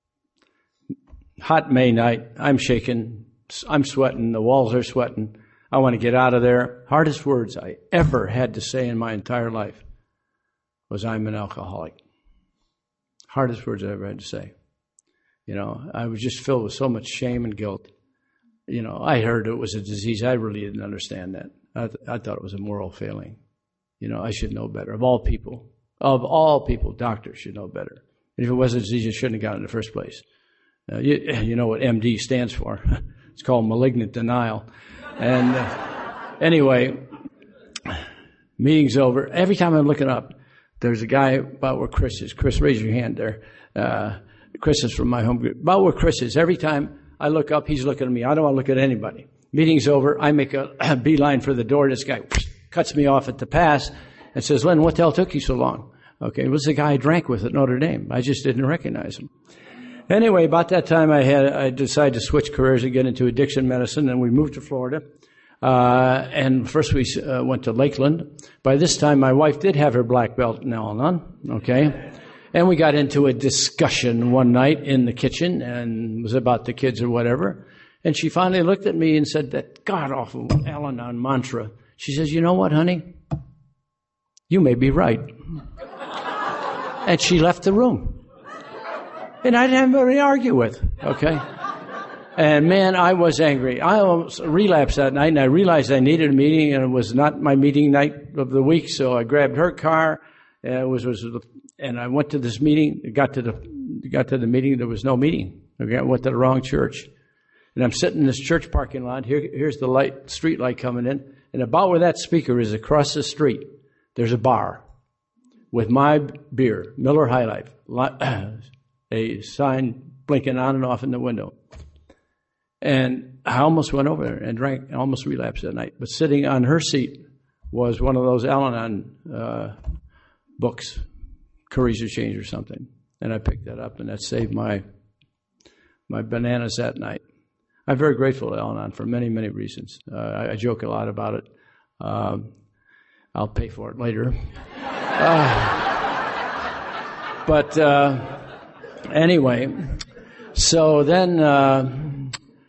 Hot May night, I'm shaking, I'm sweating, the walls are sweating. I want to get out of there. Hardest words I ever had to say in my entire life was, I'm an alcoholic. Hardest words I ever had to say. You know, I was just filled with so much shame and guilt. You know, I heard it was a disease. I really didn't understand that. I thought it was a moral failing. You know, I should know better. Of all people, doctors should know better. And if it was a disease, it shouldn't have gotten in the first place. You know what MD stands for. It's called malignant denial. And anyway, meeting's over. Every time I'm looking up, there's a guy about where Chris is. Chris, raise your hand there. Chris is from my home group. About where Chris is. Every time I look up, he's looking at me. I don't want to look at anybody. Meeting's over. I make a beeline for the door. This guy cuts me off at the pass and says, Len, what the hell took you so long? Okay, it was the guy I drank with at Notre Dame. I just didn't recognize him. Anyway, about that time I decided to switch careers and get into addiction medicine, and we moved to Florida. And first we went to Lakeland. By this time, my wife did have her black belt in Al-Anon, okay? And we got into a discussion one night in the kitchen, and it was about the kids or whatever. And she finally looked at me and said that god-awful Al-Anon mantra. She says, you know what, honey? You may be right. And she left the room. And I didn't have anybody to argue with, okay? And man, I was angry. I almost relapsed that night, and I realized I needed a meeting, and it was not my meeting night of the week, so I grabbed her car, and I went to this meeting. Got to the meeting, there was no meeting. Okay, I went to the wrong church. And I'm sitting in this church parking lot. Here's the street light coming in, and about where that speaker is, across the street, there's a bar with my beer, Miller High Life, a sign blinking on and off in the window. And I almost went over there and drank, and almost relapsed that night. But sitting on her seat was one of those Al-Anon books, Courage to Change or something. And I picked that up, and that saved my bananas that night. I'm very grateful to Al-Anon for many, many reasons. I joke a lot about it. I'll pay for it later. But anyway, so then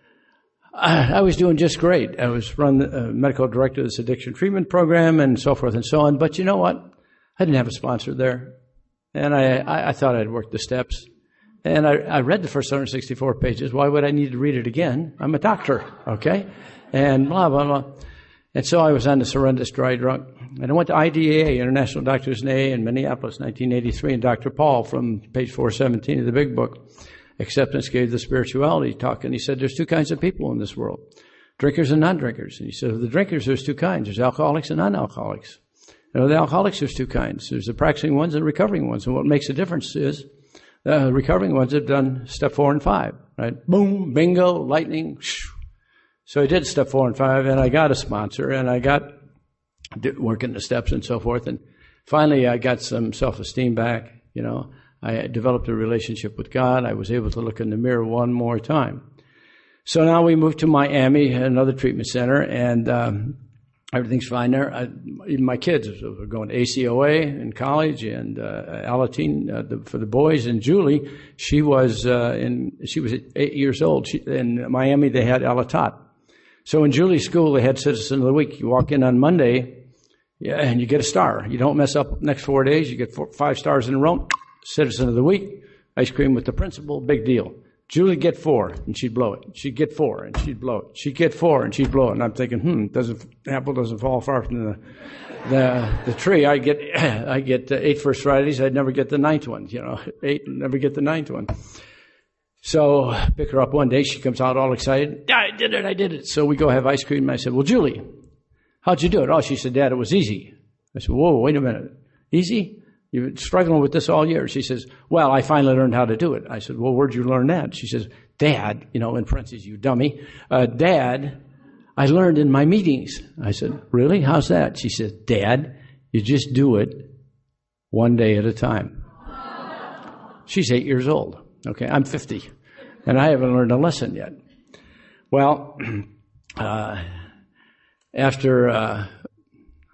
I was doing just great. I was medical director of this addiction treatment program and so forth and so on. But you know what? I didn't have a sponsor there. And I thought I'd worked the steps. And I read the first 164 pages. Why would I need to read it again? I'm a doctor, okay? And blah, blah, blah. And so I was on this horrendous dry drunk. And I went to IDAA, International Doctors in AA, in Minneapolis, 1983, and Dr. Paul from page 417 of the big book, Acceptance, gave the spirituality talk. And he said, there's two kinds of people in this world, drinkers and non-drinkers. And he said, of the drinkers, there's two kinds. There's alcoholics and non-alcoholics. And of the alcoholics, there's two kinds. There's the practicing ones and the recovering ones. And what makes a difference is the recovering ones have done step 4 and 5, right? Boom, bingo, lightning. Shoo. So I did step 4 and 5, and I got a sponsor, and I got working the steps and so forth. And finally, I got some self-esteem back. You know, I developed a relationship with God. I was able to look in the mirror one more time. So now we moved to Miami, another treatment center, and everything's fine there. Even my kids are going to ACOA in college, and Alateen for the boys. And Julie, she was 8 years old. In Miami, they had Alatot. So in Julie's school, they had Citizen of the Week. You walk in on Monday, and you get a star. You don't mess up next 4 days. You get 5 stars in a row. Citizen of the Week, ice cream with the principal, big deal. Julie get 4, and she'd blow it. She'd get 4, and she'd blow it. She'd get 4, and she'd blow it. And I'm thinking, apple doesn't fall far from the tree. I get 8 First Fridays. I'd never get the 9th one. 8, never get the 9th one. So pick her up one day. She comes out all excited. I did it. So we go have ice cream. And I said, well, Julie, how'd you do it? Oh, she said, Dad, it was easy. I said, whoa, wait a minute. Easy? You've been struggling with this all year. She says, well, I finally learned how to do it. I said, well, where'd you learn that? She says, Dad, in parentheses, you dummy. Dad, I learned in my meetings. I said, really? How's that? She says, Dad, you just do it one day at a time. She's 8 years old. Okay, I'm 50, and I haven't learned a lesson yet. Well, after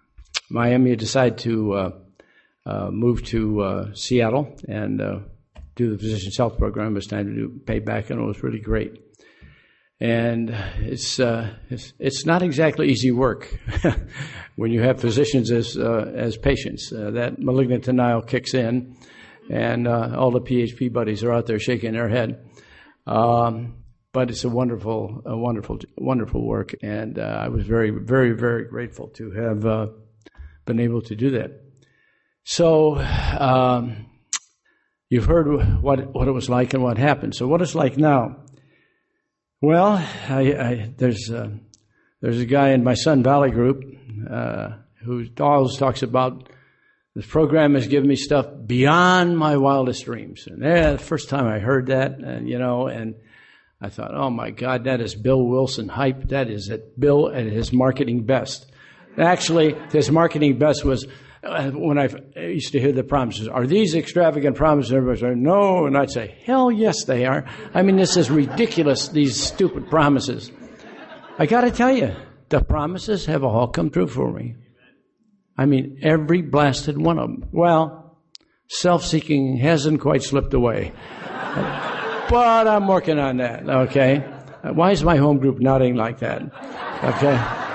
Miami, I decided to move to Seattle and do the Physicians Health Program. It was time to do payback, and it was really great. And it's not exactly easy work when you have physicians as patients. That malignant denial kicks in, and all the PHP buddies are out there shaking their head. But it's a wonderful work, and I was very, very, very grateful to have been able to do that. So you've heard what it was like and what happened. So what it's like now? Well, there's a guy in my Sun Valley group who always talks about this program has given me stuff beyond my wildest dreams. And the first time I heard that, and I thought, oh my God, that is Bill Wilson hype. That is Bill at his marketing best. Actually, his marketing best was when I used to hear the promises. Are these extravagant promises? Everybody said, no. And I'd say, hell yes, they are. I mean, this is ridiculous, these stupid promises. I got to tell you, the promises have all come true for me. I mean, every blasted one of them. Well, self-seeking hasn't quite slipped away. But I'm working on that, okay? Why is my home group nodding like that? Okay?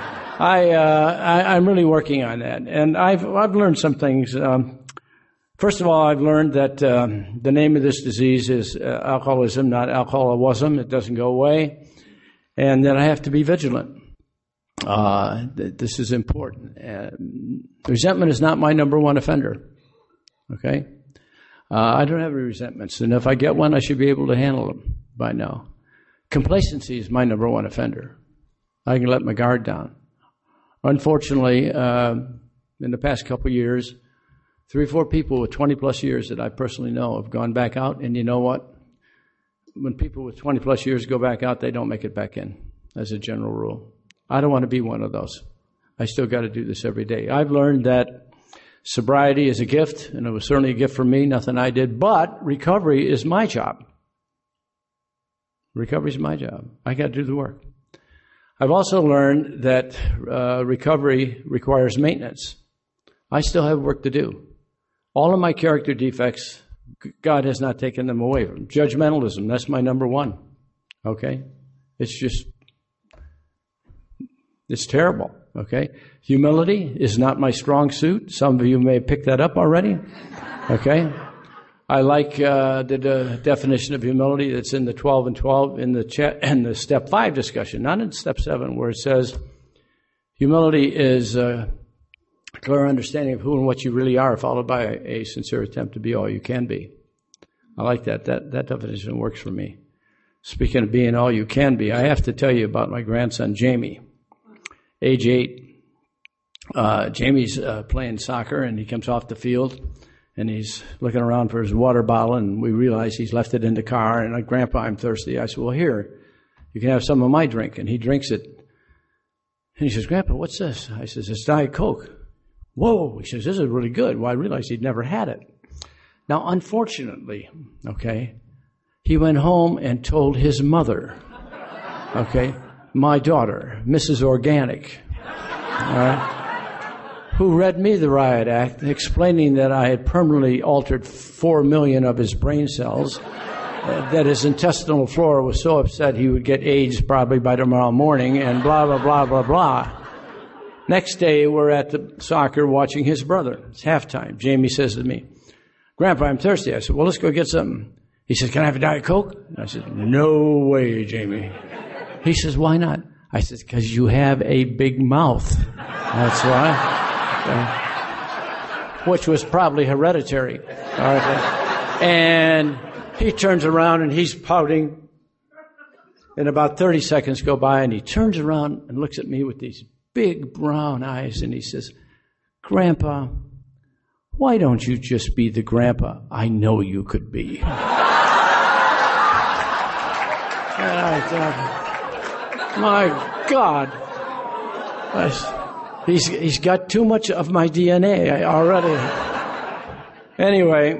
I'm really working on that. And I've learned some things. First of all, I've learned that the name of this disease is alcoholism, not alcoholism. It doesn't go away. And that I have to be vigilant. This is important. Resentment is not my number one offender. Okay? I don't have any resentments, and if I get one, I should be able to handle them by now. Complacency is my number one offender. I can let my guard down. Unfortunately, in the past couple of years, 3 or 4 people with 20-plus years that I personally know have gone back out, and you know what? When people with 20-plus years go back out, they don't make it back in, as a general rule. I don't want to be one of those. I still got to do this every day. I've learned that sobriety is a gift, and it was certainly a gift for me, nothing I did, but recovery is my job. Recovery is my job. I got to do the work. I've also learned that recovery requires maintenance. I still have work to do. All of my character defects, God has not taken them away from. Judgmentalism, that's my number one. Okay? It's terrible. Okay? Humility is not my strong suit. Some of you may have picked that up already. Okay? I like the definition of humility that's in the 12 and 12 in the step 5 discussion, not in step 7, where it says humility is a clear understanding of who and what you really are, followed by a sincere attempt to be all you can be. I like that. That definition works for me. Speaking of being all you can be, I have to tell you about my grandson, Jamie. Age 8. Jamie's playing soccer, and he comes off the field, and he's looking around for his water bottle, and we realize he's left it in the car, and like, Grandpa, I'm thirsty. I said, well, here, you can have some of my drink, and he drinks it. And he says, Grandpa, what's this? I says, it's Diet Coke. Whoa, he says, this is really good. Well, I realized he'd never had it. Now, unfortunately, okay, he went home and told his mother, okay, my daughter, Mrs. Organic, all right, who read me the riot act, explaining that I had permanently altered 4 million of his brain cells, that his intestinal flora was so upset he would get AIDS probably by tomorrow morning, and blah, blah, blah, blah, blah. Next day, we're at the soccer watching his brother. It's halftime. Jamie says to me, Grandpa, I'm thirsty. I said, well, let's go get something. He says, can I have a Diet Coke? And I said, no way, Jamie. He says, why not? I said, because you have a big mouth. That's why. Which was probably hereditary. All right. And he turns around and he's pouting. And about 30 seconds go by and he turns around and looks at me with these big brown eyes and he says, Grandpa, why don't you just be the grandpa I know you could be? And I thought, my God, he's got too much of my DNA already. Anyway,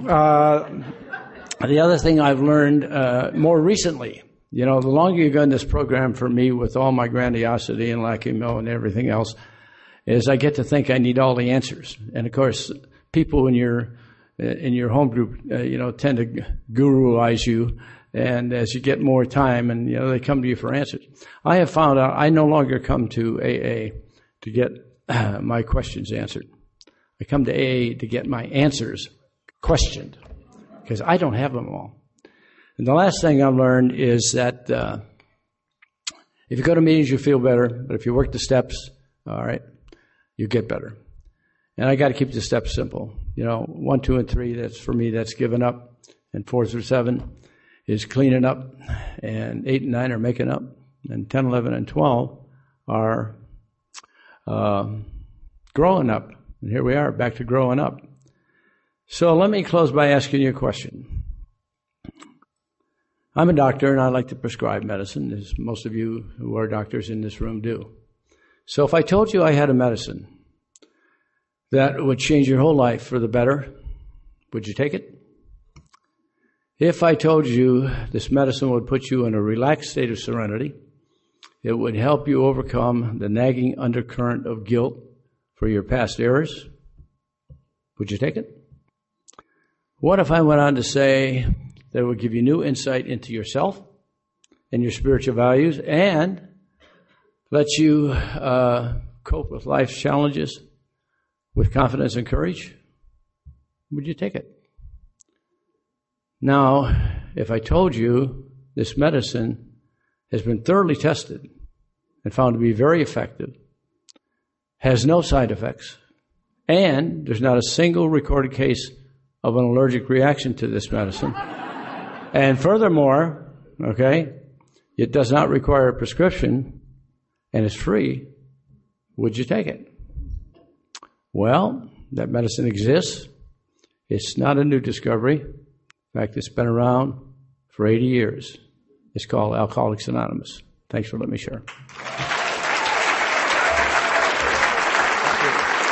the other thing I've learned more recently, you know, the longer you go in this program for me with all my grandiosity and lacking and everything else, is I get to think I need all the answers. And of course, people in your home group, tend to guruize you. And as you get more time, and they come to you for answers. I have found out I no longer come to AA to get my questions answered. I come to AA to get my answers questioned, because I don't have them all. And the last thing I've learned is that if you go to meetings, you feel better, but if you work the steps, all right, you get better. And I got to keep the steps simple. 1, 2, and 3, that's for me, that's giving up. And 4 through 7 is cleaning up. And 8 and 9 are making up. And 10, 11, and 12 are growing up. And here we are, back to growing up. So let me close by asking you a question. I'm a doctor, and I like to prescribe medicine, as most of you who are doctors in this room do. So if I told you I had a medicine that would change your whole life for the better, would you take it? If I told you this medicine would put you in a relaxed state of serenity, it would help you overcome the nagging undercurrent of guilt for your past errors, would you take it? What if I went on to say that it would give you new insight into yourself and your spiritual values and let you cope with life's challenges with confidence and courage? Would you take it? Now, if I told you this medicine has been thoroughly tested and found to be very effective, has no side effects, and there's not a single recorded case of an allergic reaction to this medicine, and furthermore, it does not require a prescription and is free, would you take it? Well, that medicine exists. It's not a new discovery. In fact, it's been around for 80 years. It's called Alcoholics Anonymous. Thanks for letting me share.